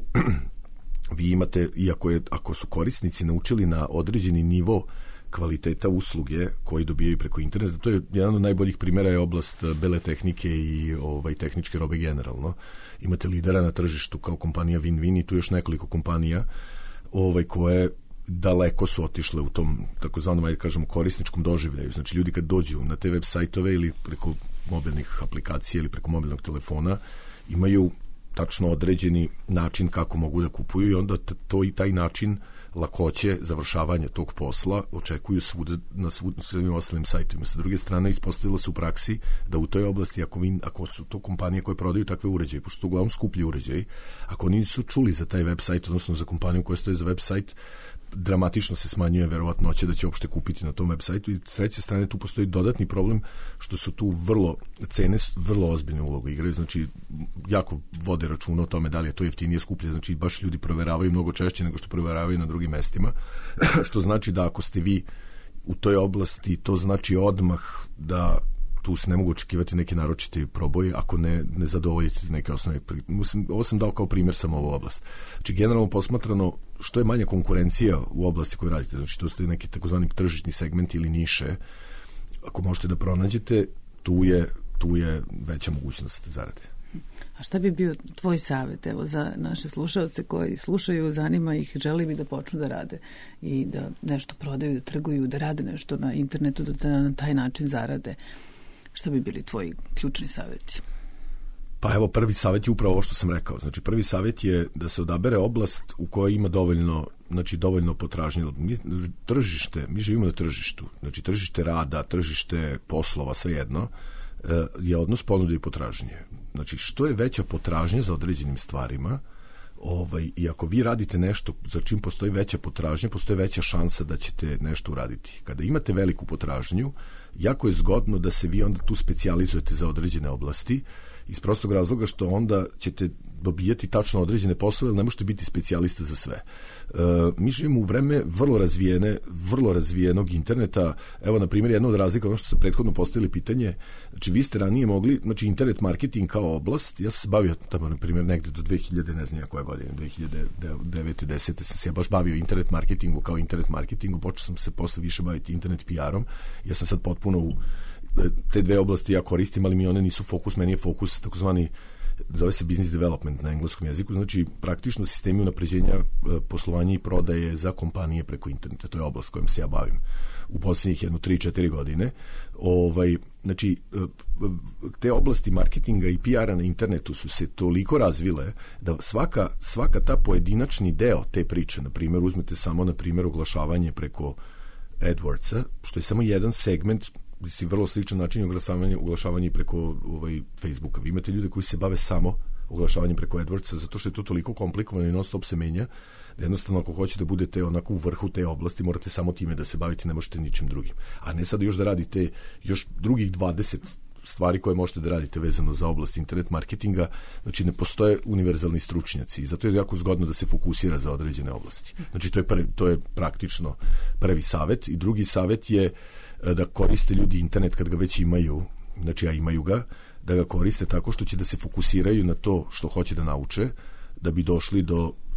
Speaker 5: vi imate, iako je, ako su korisnici naučili na određeni nivo kvaliteta usluge koji dobijaju preko interneta, to je jedan od najboljih primjera je oblast bele tehnike i ovaj, tehničke robe generalno. Imate lidera na tržištu kao kompanija Win-Win i tu još nekoliko kompanija ovaj, koje daleko su otišle u tom takozvanom, ajde kažemo, korisničkom doživljaju. Znači, ljudi kad dođu na te web sajtove ili preko mobilnih aplikacija ili preko mobilnog telefona, imaju tačno određeni način kako mogu da kupuju i onda to i taj način lakoće završavanja tog posla očekuju svuda, na svim ostalim sajtovima. Sa druge strane, ispostavilo se u praksi da u toj oblasti, ako, vi, ako su to kompanije koje prodaju takve uređaje, pošto su uglavnom skuplji uređaji, ako nisu čuli za taj web sajt, odnosno za kompaniju koja stoji za web sajt, dramatično se smanjuje verovatnoća da će uopšte kupiti na tom web sajtu i s treće strane tu postoji dodatni problem što su tu vrlo cene vrlo ozbiljne ulogu igraju, znači jako vode računa o tome da li je to jeftinije, skuplje, znači baš ljudi proveravaju mnogo češće nego što proveravaju na drugim mestima, što znači da ako ste vi u toj oblasti, to znači odmah da tu se ne mogu očekivati neke naročite proboje ako ne, ne zadovoljite neke osnove. Ovo sam dao kao primjer samo ovu oblast. Znači, generalno posmatrano, što je manja konkurencija u oblasti koju radite, znači to ste neki takozvani tržišni segment ili niše, ako možete da pronađete, tu je, tu je veća mogućnost zarade.
Speaker 4: A šta bi bio tvoj savjet, evo, za naše slušalce koji slušaju, zanima ih, želi bi da počnu da rade i da nešto prodaju, da trguju, da rade nešto na internetu, da na taj način zarade? Šta bi bili tvoji ključni savjeti?
Speaker 5: Pa evo, prvi savjet je upravo ovo što sam rekao. Znači, prvi savjet je da se odabere oblast u kojoj ima dovoljno, znači, dovoljno potražnje. Mi, tržište, mi živimo na tržištu. Znači, tržište rada, tržište poslova, svejedno, je odnos ponude i potražnje. Znači, što je veća potražnja za određenim stvarima, ovaj, i ako vi radite nešto za čim postoji veća potražnja, postoji veća šansa da ćete nešto uraditi. Kada imate veliku potražnju, jako je zgodno da se vi onda tu specijalizujete za određene oblasti, iz prostog razloga što onda ćete dobijati tačno određene poslove, ali ne možete biti specijalista za sve. E, mi živimo u vreme vrlo razvijene, vrlo razvijenog interneta. Evo, na primjer, jedna od razlika, ono što ste prethodno postavili pitanje, znači vi ste ranije mogli, znači internet marketing kao oblast, ja sam se bavio tamo, na primjer, negde do dve hiljade, ne znam ja koja godina, dve hiljade devete desete sam se ja baš bavio internet marketingu kao internet marketingu, počeo sam se posle više baviti internet P R-om, ja sam sad potpuno u te dve oblasti ja koristim, ali mi one nisu fokus, meni je fokus takozvani, zove se business development na engleskom jeziku, znači praktično sistemi unapređenja poslovanja i prodaje za kompanije preko interneta, to je oblast kojom se ja bavim u posljednjih jedno tri četiri godine. Ovaj, znači, te oblasti marketinga i P R-a na internetu su se toliko razvile da svaka, svaka ta pojedinačni deo te priče, na primjer, uzmete samo, na primjer, oglašavanje preko AdWordsa, što je samo jedan segment, mislim, vrlo sličan način oglašavanja, oglašavanja preko ovaj, Facebooka. Vi imate ljude koji se bave samo oglašavanjem preko AdWordsa, zato što je to toliko komplikovano i non stop se menja, da jednostavno ako hoćete da budete onako u vrhu te oblasti, morate samo time da se bavite, ne možete ničim drugim. A ne sad još da radite još drugih dvadeset stvari koje možete da radite vezano za oblast internet marketinga, znači ne postoje univerzalni stručnjaci i zato je jako zgodno da se fokusira za određene oblasti. Znači to je, prvi, to je praktično prvi savjet i drugi savjet je da koriste ljudi internet kad ga već imaju, znači a imaju ga, da ga koriste tako što će da se fokusiraju na to što hoće da nauče, da bi došli do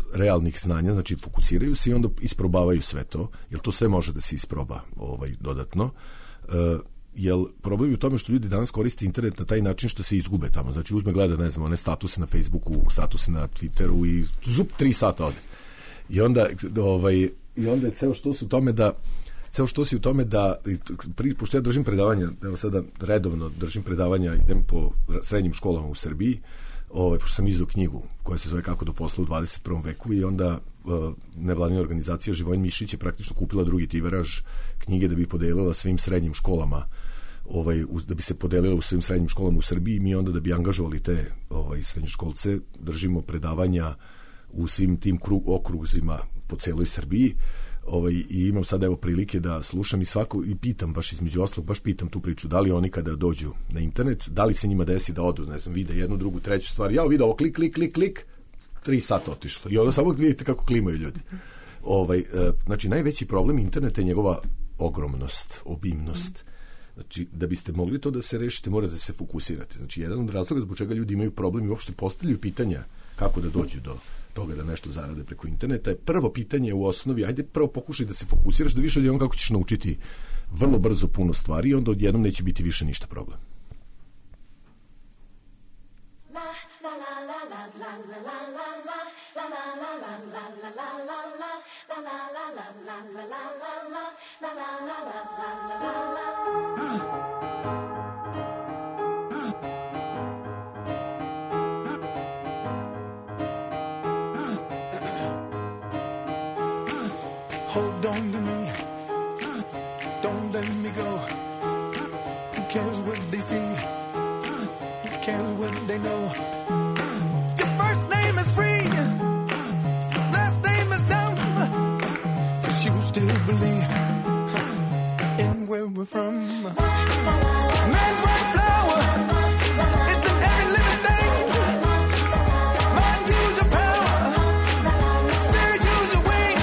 Speaker 5: realnih znanja, znači fokusiraju se i onda isprobavaju sve to, jer to sve može da se isproba ovaj, dodatno. E, Jel problem je u tome što ljudi danas koriste internet na taj način što se izgube tamo. Znači uzme gleda, ne znam, one statuse na Facebooku, statuse na Twitteru i zup tri sata ode. I onda, ovaj, i onda je ceo što su u tome da ceo što si u tome da pri, pošto ja držim predavanja, evo sada redovno držim predavanja, idem po srednjim školama u Srbiji, ovaj, pošto sam izdao knjigu koja se zove Kako do posla u dvadeset prvom veku i onda uh, nevladina organizacija Živojin Mišić je praktično kupila drugi tiraž knjige da bi podelila svim srednjim školama, ovaj, u, da bi se podelila u svim srednjim školama u Srbiji. Mi onda da bi angažovali te ovaj, srednjoškolce držimo predavanja u svim tim krug, okruzima po celoj Srbiji. Ovaj, i imam sada evo prilike da slušam i svako i pitam baš između ostalog, baš pitam tu priču, da li oni kada dođu na internet, da li se njima desi da odu, ne znam, vide jednu, drugu, treću stvar, ja vidio ovo, klik, klik, klik, klik, tri sata otišlo i onda samo vidite kako klimaju ljudi. Ovaj, znači, najveći problem interneta je njegova ogromnost, obimnost. Znači, da biste mogli to da se rešite, morate da se fokusirate. Znači, jedan od razloga zbog čega ljudi imaju problem i uopšte postavljaju pitanja kako da dođu do toga da nešto zarade preko interneta je prvo pitanje u osnovi, ajde prvo pokušaj da se fokusiraš, da više odjednom kako ćeš naučiti vrlo brzo puno stvari i onda odjednom neće biti više ništa problem.
Speaker 7: Hold on to me, don't let me go. Who cares what they see? Who cares what they know? Your first name is free, last name is dumb, but you still believe in where we're from. Man's white flower, it's in every living thing. Mind, use your power, spirit, use your wings.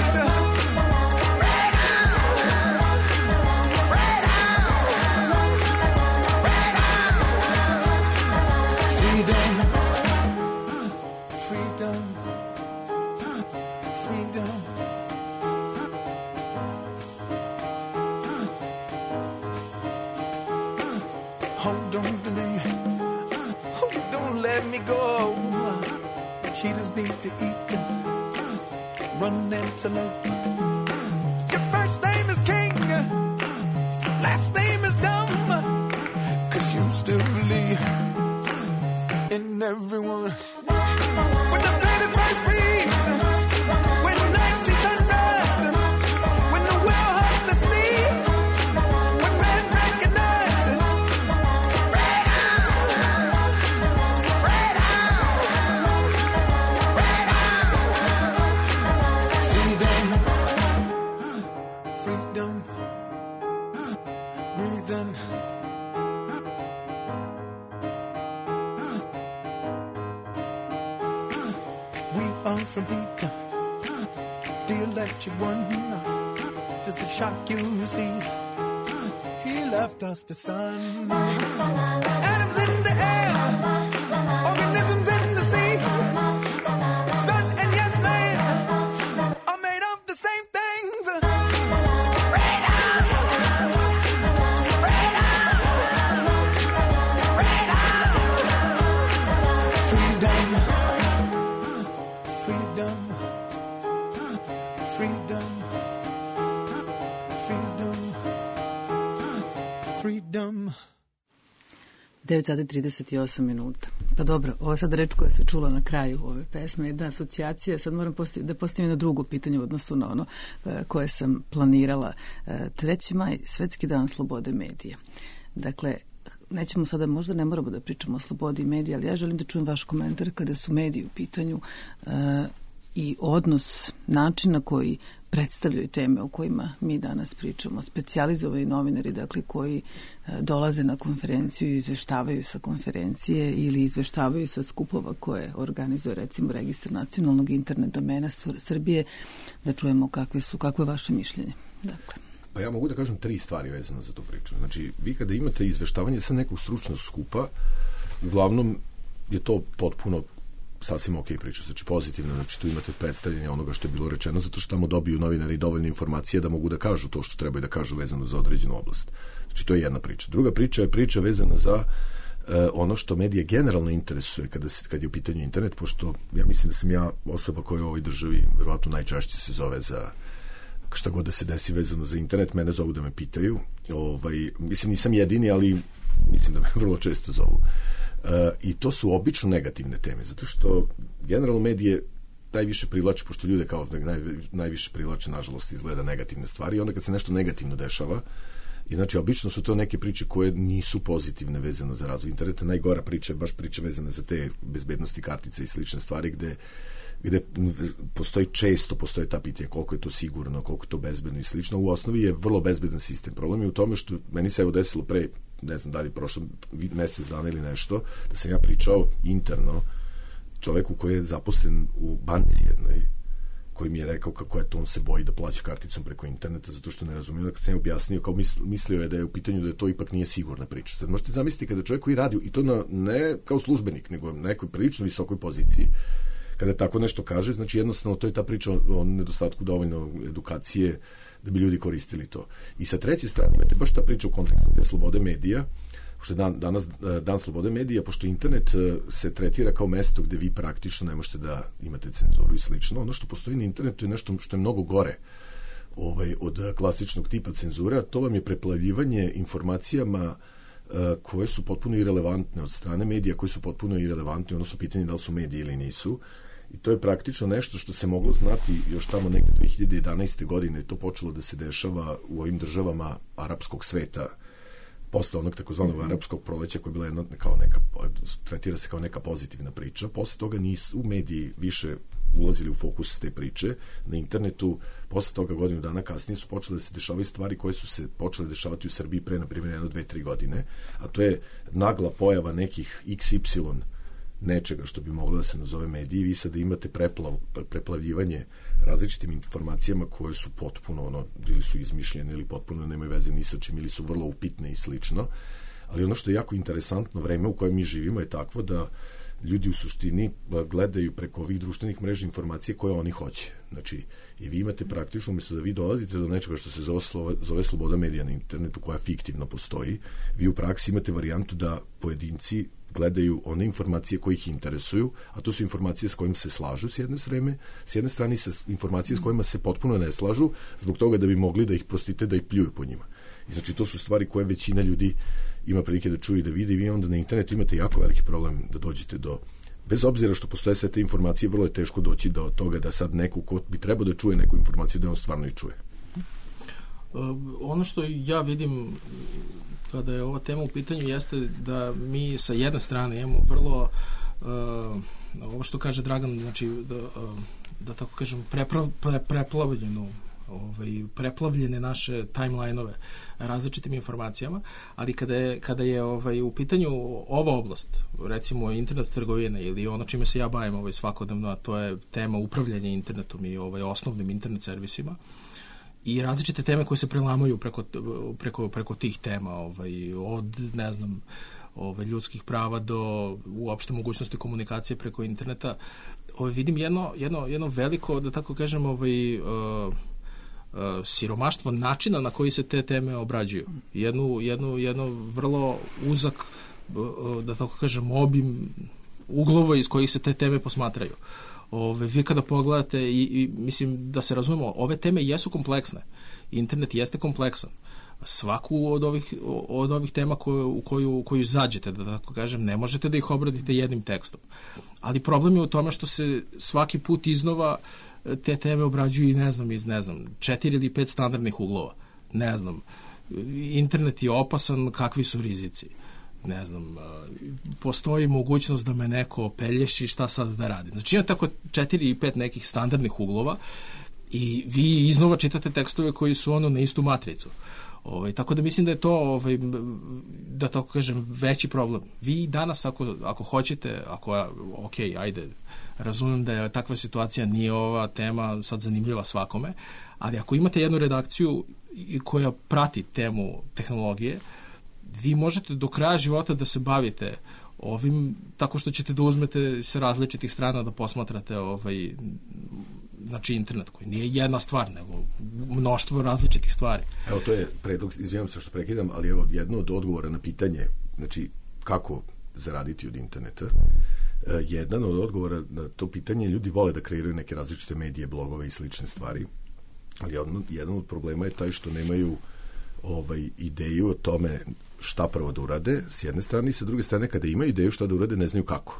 Speaker 7: Hold on to me, oh, don't let me go. Cheetahs need to eat, run antelope. Your first name is King, last name is Dumb, 'cause you still believe in everyone. When the baby first breathes, when the night sees sunrise, when the whale hugs the sea, when man recognizes freedom, breathe in. We are from heat, the electric one. Just a shock you see. He left us the sun. Atoms in the air, organisms in the sea. Sun and yes man are made of the same things. Freedom, freedom, freedom, freedom.
Speaker 4: devet sati trideset i osam minuta. Pa dobro, ova sad reč koja se čula na kraju ove pesme je jedna asocijacija. Sad moram posti, da postavim jedno drugo pitanje u odnosu na ono e, koje sam planirala. E, treći maj, Svetski dan slobode medija. Dakle, nećemo sada, možda ne moramo da pričamo o slobodi medija, ali ja želim da čujem vaš komentar kada su mediji u pitanju e, i odnos, način na koji predstavljaju teme o kojima mi danas pričamo. Specijalizovani novinari, dakle, koji e, dolaze na konferenciju i izveštavaju sa konferencije ili izveštavaju sa skupova koje organizuje, recimo, Registar nacionalnog internet domena Srbije, da čujemo kakve su, kakvo je vaše mišljenje. Dakle.
Speaker 5: Pa ja mogu da kažem tri stvari vezano za tu priču. Znači, vi kada imate izveštavanje sa nekog stručnog skupa, uglavnom je to potpuno sasvim ok priča, znači pozitivno, znači tu imate predstavljanje onoga što je bilo rečeno, zato što tamo dobiju novinari dovoljne informacije da mogu da kažu to što trebaju da kažu vezano za određenu oblast. Znači to je jedna priča. Druga priča je priča vezana za uh, ono što medije generalno interesuje kada, se, kad je u pitanju internet, pošto ja mislim da sam ja osoba koja u ovoj državi verovatno najčešće se zove za šta god da se desi vezano za internet, mene zovu da me pitaju. Ovaj, mislim, nisam jedini, ali mislim da me vrlo često zovu. Uh, I to su obično negativne teme, zato što generalno medije najviše privlače, pošto ljude kao naj, najviše privlače, nažalost, izgleda negativne stvari, i onda kad se nešto negativno dešava, i znači obično su to neke priče koje nisu pozitivne vezano za razvoj interneta. Najgora priča je baš priča vezana za te bezbednosti kartice i slične stvari, gde gde postoji često, postoje ta pitanja koliko je to sigurno, koliko je to bezbedno i slično. U osnovi je vrlo bezbedan sistem. Problem je u tome što meni se evo desilo pre, ne znam da li prošlo mesec dana ili nešto, da sam ja pričao interno čoveku koji je zaposlen u banci jednoj, koji mi je rekao kako je to on se boji da plaća karticom preko interneta zato što ne razumije, da kad sam je objasnio, kao mislio je da je u pitanju da je to ipak nije sigurna priča. Sad možete zamisliti kada čovjek koji radi, i to na, ne kao službenik, nego na nekoj prilično visokoj poziciji, kada tako nešto kaže, znači jednostavno to je ta priča o nedostatku dovoljno edukacije da bi ljudi koristili to. I sa treće strane imate baš ta priča u kontekstu te slobode medija, pošto je dan, danas dan slobode medija, pošto internet se tretira kao mesto gde vi praktično ne možete da imate cenzuru i slično. Ono što postoji na internetu je nešto što je mnogo gore ovaj, od klasičnog tipa cenzura, to vam je preplavljivanje informacijama koje su potpuno irelevantne od strane medija, koje su potpuno irelevantne, odnosno pitanje da li su mediji ili nisu. I to je praktično nešto što se moglo znati još tamo negde dve hiljade jedanaeste. godine, to počelo da se dešava u ovim državama arapskog sveta, posle onog takozvanog mm-hmm. arapskog proleća, koja je bila jedna, kao neka, tretira se kao neka pozitivna priča. Posle toga nisu mediji više ulazili u fokus te priče. Na internetu, posle toga godinu dana kasnije su počele da se dešavaju stvari koje su se počele dešavati u Srbiji pre, na primjer, jedno, dve, tri godine, a to je nagla pojava nekih iks ipsilon nečega što bi moglo da se nazove mediji. Vi sada imate preplav, preplavljivanje različitim informacijama koje su potpuno, ono, ili su izmišljene ili potpuno nemaju veze ni sa čim, ili su vrlo upitne i slično. Ali ono što je jako interesantno, vreme u kojem mi živimo je takvo da ljudi u suštini gledaju preko ovih društvenih mreža informacije koje oni hoće. Znači, i vi imate praktično, umjesto da vi dolazite do nečega što se zove, zove sloboda medija na internetu, koja fiktivno postoji, vi u praksi imate varijantu da pojedinci gledaju one informacije koje ih interesuju, a to su informacije s kojim se slažu s jedne strane, s jedne strane se informacije s kojima se potpuno ne slažu, zbog toga da bi mogli da ih prostite, da ih pljuju po njima. I znači, to su stvari koje većina ljudi ima prilike da čuje i da vide, i vi onda na internetu imate jako veliki problem da dođete do, bez obzira što postoje sve te informacije, vrlo je teško doći do toga da sad neko ko bi trebao da čuje neku informaciju, da on stvarno i čuje.
Speaker 6: Uh, ono što ja vidim kada je ova tema u pitanju jeste da mi sa jedne strane imamo vrlo uh, ovo što kaže Dragan, znači da, uh, da tako kažem preprav, pre, preplavljenu ovaj, preplavljene naše timeline-ove različitim informacijama, ali kada je, kada je ovaj, u pitanju ova oblast, recimo internet trgovine ili ono čime se ja bavim ovaj, svakodnevno, a to je tema upravljanja internetom i ovaj, osnovnim internet servisima, i različite teme koje se prelamaju preko, preko, preko tih tema, ovaj, od, ne znam, ovaj, ljudskih prava do uopšte mogućnosti komunikacije preko interneta, ovaj, vidim jedno, jedno, jedno veliko, da tako kažem, ovaj, uh, uh, siromaštvo načina na koji se te teme obrađuju. Jednu, jednu, jedno vrlo uzak, uh, da tako kažem, obim uglova iz kojih se te teme posmatraju. Ove, vi kada pogledate i, i mislim da se razumemo, ove teme jesu kompleksne. Internet jeste kompleksan. Svaku od ovih, od ovih tema koju, u, koju, u koju zađete, da tako kažem, ne možete da ih obradite jednim tekstom. Ali problem je u tome što se svaki put iznova te teme obrađuju i ne znam, iz ne znam, četiri ili pet standardnih uglova. Ne znam, internet je opasan, kakvi su rizici. Ne znam, postoji mogućnost da me neko pelješi, šta sad da radim. Znači ima tako četiri i pet nekih standardnih uglova i vi iznova čitate tekstove koji su ono na istu matricu. Ovaj, tako da mislim da je to, ovaj, da tako kažem, veći problem. Vi danas, ako, ako hoćete, ako, ok, ajde, razumem da je takva situacija, nije ova tema sad zanimljiva svakome, ali ako imate jednu redakciju koja prati temu tehnologije, vi možete do kraja života da se bavite ovim, tako što ćete da uzmete sa različitih strana da posmatrate ovaj, znači internet koji nije jedna stvar, nego mnoštvo različitih stvari.
Speaker 5: Evo, to je predlog, izvijem se što prekidam, ali evo jedno od odgovora na pitanje, znači kako zaraditi od interneta. Jedan od odgovora na to pitanje, ljudi vole da kreiraju neke različite medije, blogove i slične stvari, ali jedan, jedan od problema je taj što nemaju ovaj, ideju o tome šta prvo da urade, s jedne strane, i sa druge strane, kada imaju ideju šta da urade, ne znaju kako.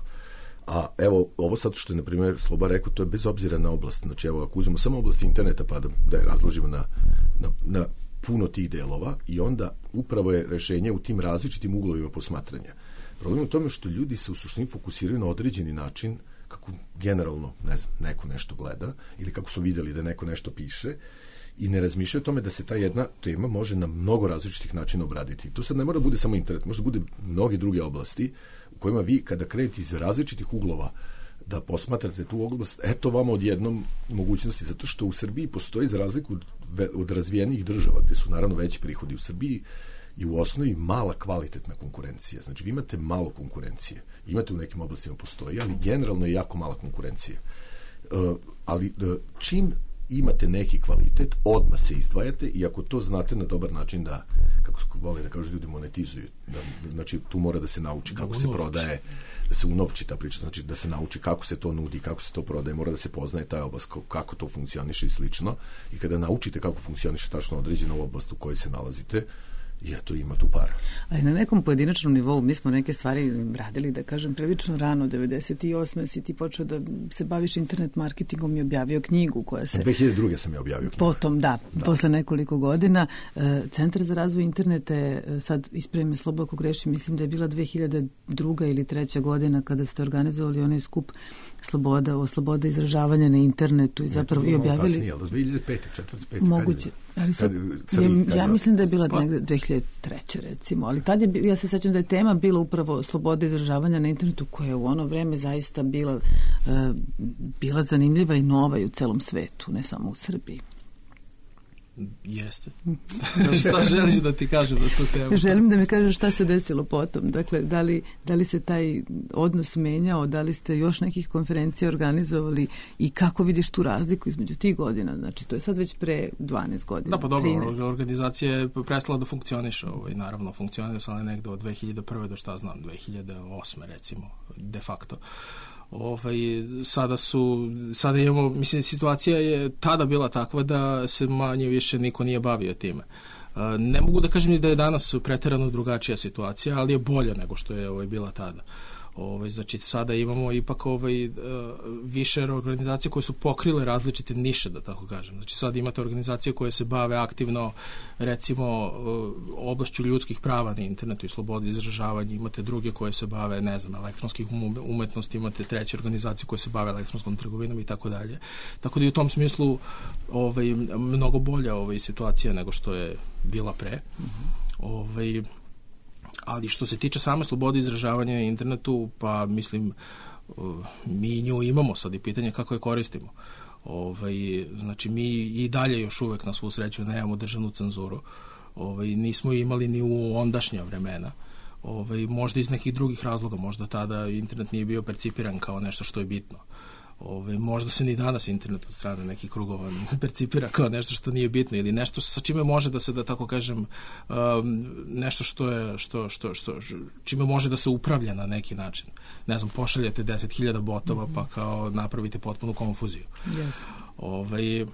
Speaker 5: A evo, ovo sad što je, na primjer, Sloba rekao, to je bez obzira na oblast. Znači, evo, ako uzmemo samo oblast interneta, pa da, da je razložimo na, na, na puno tih delova, i onda upravo je rešenje u tim različitim uglovima posmatranja. Problem je u tome što ljudi se u suštini fokusiraju na određeni način, kako generalno, ne znam, neko nešto gleda, ili kako su videli da neko nešto piše, i ne razmišljaju o tome da se ta jedna tema može na mnogo različitih načina obraditi. To sad ne mora da bude samo internet, može da bude mnoge druge oblasti u kojima vi, kada krenete iz različitih uglova da posmatrate tu oblast, eto vama odjednom mogućnosti, zato što u Srbiji postoji, za razliku od, od razvijenih država, gde su naravno veći prihodi, u Srbiji i u osnovi mala kvalitetna konkurencija. Znači, vi imate malo konkurencije. Imate u nekim oblastima postoji, ali generalno je jako mala konkurencija. Uh, ali uh, čim imate neki kvalitet, odmah se izdvajate, i ako to znate na dobar način da, kako vole da kažu ljudi, monetizuju. Da, znači, tu mora da se nauči kako se prodaje, da se unovči ta priča, znači da se nauči kako se to nudi, kako se to prodaje, mora da se poznaje taj oblast, kako to funkcioniše i slično. I kada naučite kako funkcioniše tačno određena oblast u kojoj se nalazite, i eto, ima tu para.
Speaker 4: Ali na nekom pojedinačnom nivou mi smo neke stvari radili, da kažem, prilično rano, devedeset osme si ti počeo da se baviš internet marketingom i objavio knjigu koja se...
Speaker 5: dve hiljade druge sam je objavio knjigu.
Speaker 4: Potom, da, da, posle nekoliko godina. Centar za razvoj interneta je, sad ispravi me Slobo ako grešim, mislim da je bila dve hiljade druga ili treća godina kada ste organizovali onaj skup Sloboda, o sloboda izražavanja na internetu i zapravo i objavili...
Speaker 5: Kasnije, ali do dve hiljade pete, četvrte, pete.
Speaker 4: Moguće. Ali sad, kad, je, kad, ja mislim da je bila negde dve hiljade treće recimo, ali tad je, ja se sećam da je tema bila upravo sloboda izražavanja na internetu, koja je u ono vreme zaista bila, uh, bila zanimljiva i nova i u celom svetu, ne samo u Srbiji.
Speaker 6: Jeste. Šta želiš da ti kažem za tu temu?
Speaker 4: Želim da mi kažeš šta se desilo potom. Dakle, da li, da li se taj odnos menjao, da li ste još nekih konferencija organizovali i kako vidiš tu razliku između tih godina? Znači, to je sad već pre dvanaest godina.
Speaker 6: Da, pa dobro,
Speaker 4: trinaest.
Speaker 6: Organizacija je prestala da funkcioniše. Ovaj, naravno, funkcionisala je negde od dve hiljade prve do šta znam, dve hiljade osme recimo, de facto. Ovaj, sada su, sada imamo, mislim, situacija je tada bila takva da se manje više niko nije bavio time. Ne mogu da kažem ni da je danas preterano drugačija situacija, ali je bolja nego što je ovaj, bila tada. Ovaj, znači, sada imamo ipak ovaj, više organizacije koje su pokrile različite niše, da tako kažem. Znači, sad imate organizacije koje se bave aktivno, recimo, oblašću ljudskih prava na internetu i slobodi izražavanja, imate druge koje se bave, ne znam, elektronskih umetnosti, imate treće organizacije koje se bave elektronskom trgovinom i tako dalje. Tako da je u tom smislu ovaj, mnogo bolja ovaj, situacija nego što je bila pre. Ovaj, ali što se tiče same slobode izražavanja na internetu, pa mislim, mi nju imamo, sad i pitanje kako je koristimo. Ovaj, znači, mi i dalje još uvek na svu sreću nemamo državnu cenzuru. Ovaj, nismo imali ni u ondašnja vremena. Ovaj, možda iz nekih drugih razloga, možda tada internet nije bio percipiran kao nešto što je bitno. Ove, možda se ni danas internet od strane nekih krugova percipira kao nešto što nije bitno ili nešto sa čime može da se, da tako kažem, um, nešto što je, što, što, što, čime može da se upravlja na neki način. Ne znam, pošaljete deset hiljada botova pa kao napravite potpunu konfuziju.
Speaker 4: Yes.
Speaker 6: Ove,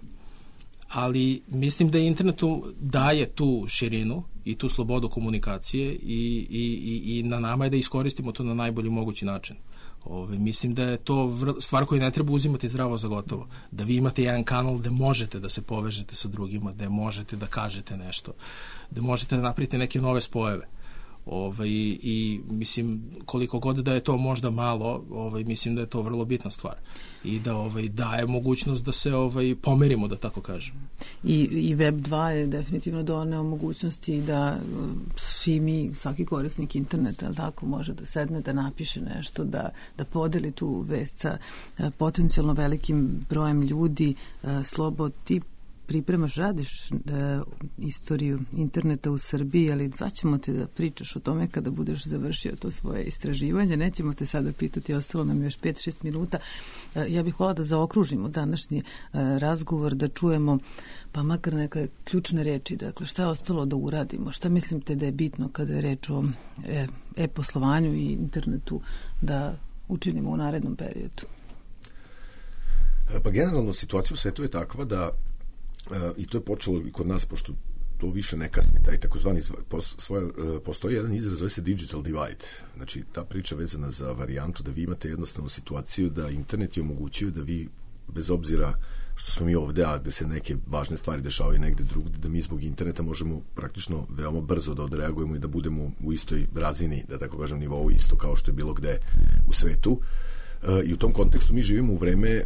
Speaker 6: ali mislim da internetu daje tu širinu i tu slobodu komunikacije i, i, i, i na nama je da iskoristimo to na najbolji mogući način. Ove, mislim da je to stvar koju ne treba uzimati zdravo za gotovo. Da vi imate jedan kanal gde možete da se povežete sa drugima, gde možete da kažete nešto, gde možete da napravite neke nove spojeve. Ove, i, i mislim, koliko god da je to možda malo, ovaj, mislim da je to vrlo bitna stvar. I da ovaj, daje mogućnost da se ovaj, pomerimo, da tako kažem.
Speaker 4: I, i web dva je definitivno doneo mogućnosti da svi mi, svaki korisnik interneta, ali tako, može da sedne, da napiše nešto, da, da podeli tu vest sa potencijalno velikim brojem ljudi. Slobo, ti pripremaš, radiš da, istoriju interneta u Srbiji, ali zvaćemo te da pričaš o tome kada budeš završio to svoje istraživanje. Nećemo te sada pitati, ostalo nam još pet šest minuta. Ja bih hvala da zaokružimo današnji razgovor, da čujemo pa makar neke ključne reči. Dakle, šta je ostalo da uradimo? Šta mislite da je bitno kada je reč o e-poslovanju i internetu da učinimo u narednom periodu?
Speaker 5: Pa generalno situacija u svetu je takva da, i to je počelo i kod nas, pošto to više ne kasni, taj takozvani postoji jedan izraz, zove se digital divide. Znači, ta priča vezana za varijantu da vi imate jednostavnu situaciju da internet je omogućio da vi, bez obzira što smo mi ovde, a gde se neke važne stvari dešavaju negde drugde, da mi zbog interneta možemo praktično veoma brzo da odreagujemo i da budemo u istoj razini, da tako kažem, nivou isto kao što je bilo gde u svetu. I u tom kontekstu mi živimo u vreme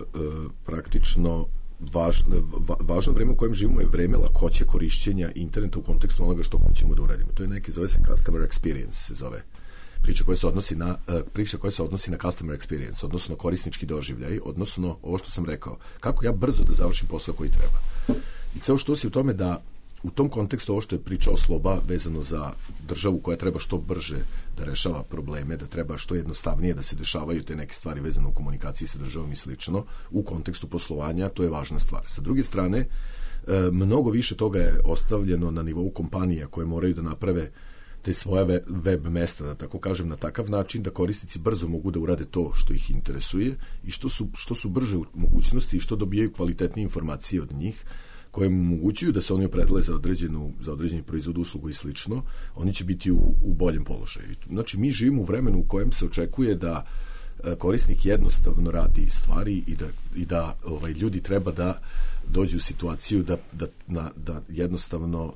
Speaker 5: praktično važno, važno vreme u kojem živimo je vreme lakoće korišćenja interneta u kontekstu onoga što hoćemo da uradimo. To je neki, zove se customer experience, se zove priča koja se odnosi na priča koja se odnosi na customer experience, odnosno korisnički doživljaj, odnosno ovo što sam rekao, kako ja brzo da završim posao koji treba. I ceo što si u tome da u tom kontekstu ovo što je pričao Sloba vezano za državu koja treba što brže da rešava probleme, da treba što jednostavnije da se dešavaju te neke stvari vezano u komunikaciji sa državom i slično, u kontekstu poslovanja, to je važna stvar. Sa druge strane, mnogo više toga je ostavljeno na nivou kompanija koje moraju da naprave te svoje web mesta, da tako kažem, na takav način da korisnici brzo mogu da urade to što ih interesuje i što su, što su brže u mogućnosti i što dobijaju kvalitetnije informacije od njih, koje mu omogućuju da se oni opredele za određenu, za određeni proizvod, uslugu i slično, oni će biti u, u boljem položaju. Znači, mi živimo u vremenu u kojem se očekuje da korisnik jednostavno radi stvari i da, i da ovaj, ljudi treba da dođu u situaciju da, da, na, da jednostavno,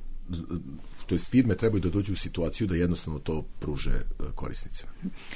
Speaker 5: to jest firme trebaju da dođu u situaciju da jednostavno to pruže korisnicima.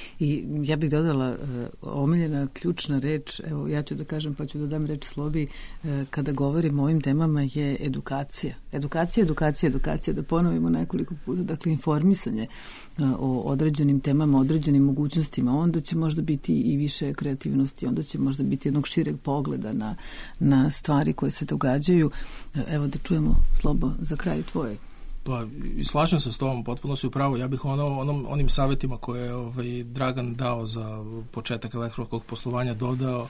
Speaker 4: I ja bih dodala uh, omiljena ključna reč, evo ja ću da kažem pa ću da dam reč Slobi, uh, kada govorimo o ovim temama je edukacija. Edukacija, edukacija, edukacija, da ponovimo nekoliko puta, dakle informisanje uh, o određenim temama, određenim mogućnostima, onda će možda biti i više kreativnosti, onda će možda biti jednog šireg pogleda na, na stvari koje se događaju. Uh, evo da čujemo, Slobo, za kraj tvoje.
Speaker 6: Pa, slažem se s tobom, potpuno si upravo. Ja bih ono, onom, onim savjetima koje je ovaj, Dragan dao za početak elektronskog poslovanja dodao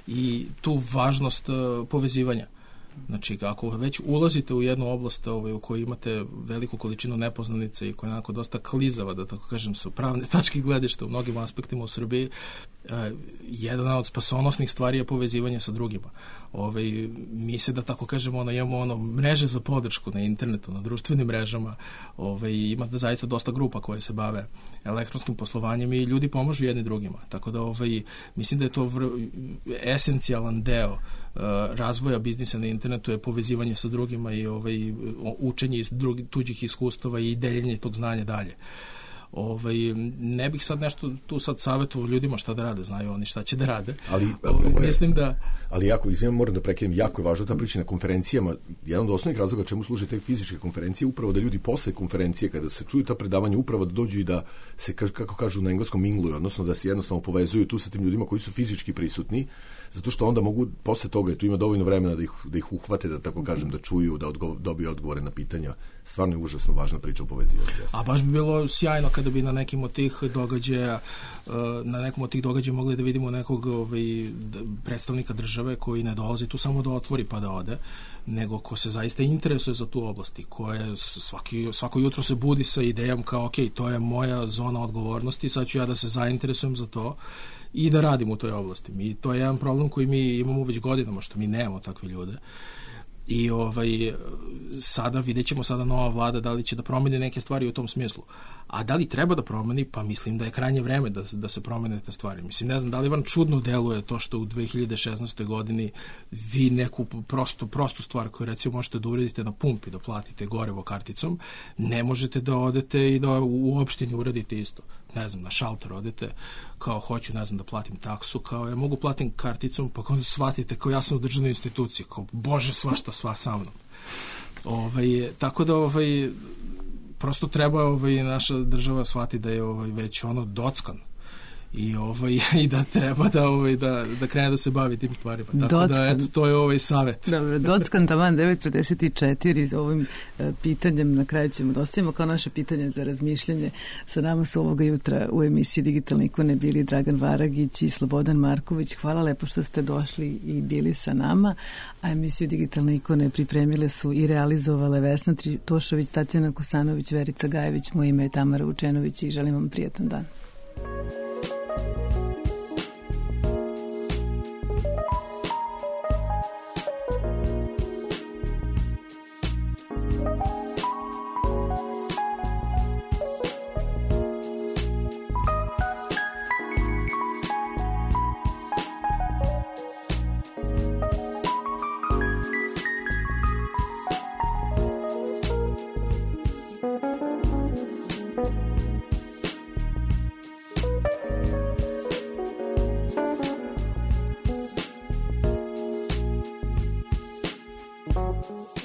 Speaker 6: i tu važnost uh, povezivanja. Znači, ako već ulazite u jednu oblast ovaj, u kojoj imate veliku količinu nepoznanice i koja je onako dosta klizava, da tako kažem, sa pravne tačke gledišta u mnogim aspektima u Srbiji, eh, jedna od spasonosnih stvari je povezivanje sa drugima. Ovaj, mi se, da tako kažemo, ono, imamo ono, mreže za podršku na internetu, na društvenim mrežama, ovaj, ima da zaista dosta grupa koje se bave elektronskim poslovanjem i ljudi pomažu jedni drugima. Tako da ovaj, mislim da je to vr, esencijalan deo razvoja biznisa na internetu je povezivanje sa drugima i ovaj, učenje iz drugi, tuđih iskustava i deljenje tog znanja dalje. Ovaj, ne bih sad nešto tu sad savjetovao ljudima šta da rade, znaju oni šta će da rade.
Speaker 5: Ali,
Speaker 6: ovaj, je, mislim da...
Speaker 5: Ali jako, izvijem, moram da prekinem, jako je važno ta priča na konferencijama. Jedan od osnovnih razloga čemu služe te fizičke konferencije, upravo da ljudi posle konferencije, kada se čuju ta predavanja, upravo da dođu i da se, kako kažu na engleskom, mingluju, odnosno da se jednostavno povezuju tu sa tim ljudima koji su fizički prisutni, zato što onda mogu, posle toga, tu ima dovoljno vremena da ih, da ih uhvate, da tako kažem, da čuju, da odgo, dobiju odgovore na pitanja. Stvarno je užasno važna priča o povezivanju.
Speaker 6: A baš bi bilo sjajno kada bi na nekim od tih događaja, na nekom od tih događaja mogli da vidimo nekog ovaj, predstavnika države koji ne dolazi tu samo da otvori pa da ode, nego ko se zaista interesuje za tu oblast i koje svaki, svako jutro se budi sa idejom kao ok, to je moja zona odgovornosti, sad ću ja da se zainteresujem za to i da radim u toj oblasti. I to je jedan problem koji mi imamo već godinama, što mi nemamo takve ljude. I ovaj, sada vidjet ćemo sada nova vlada da li će da promeni neke stvari u tom smislu. A da li treba da promeni? Pa mislim da je krajnje vreme da, da se promene te stvari. Mislim, ne znam, da li vam čudno deluje to što u dve hiljade šesnaestoj godini vi neku prostu, prostu stvar koju recimo možete da uradite na pumpi, da platite gorevo karticom, ne možete da odete i da u opštini uradite isto. Ne znam, na šalter odete, kao hoću, ne znam, da platim taksu, kao ja mogu platim karticom, pa onda shvatite kao ja sam u državnoj instituciji, kao bože svašta sva sa mnom. Ovaj, tako da ovaj, prosto treba ovaj, naša država shvati da je ovaj, već ono dockan i ovaj i da treba da ovaj da da krene da se bavi tim stvarima. Tako
Speaker 4: Dockan.
Speaker 6: da eto to je ovaj savet.
Speaker 4: Dobro, Dockan taman devet pedeset četiri ovim e, pitanjem na kraju ćemo da ostavimo kao naše pitanje za razmišljanje. Sa nama su ovoga jutra u emisiji Digitalne ikone bili Dragan Varagić i Slobodan Marković. Hvala lepo što ste došli i bili sa nama. A emisiju Digitalne ikone pripremile su i realizovale Vesna Tošović, Tatjana Kosanović, Verica Gajević, moje ime je Tamara Vučenović i želim vam prijatan dan.
Speaker 7: Thank you.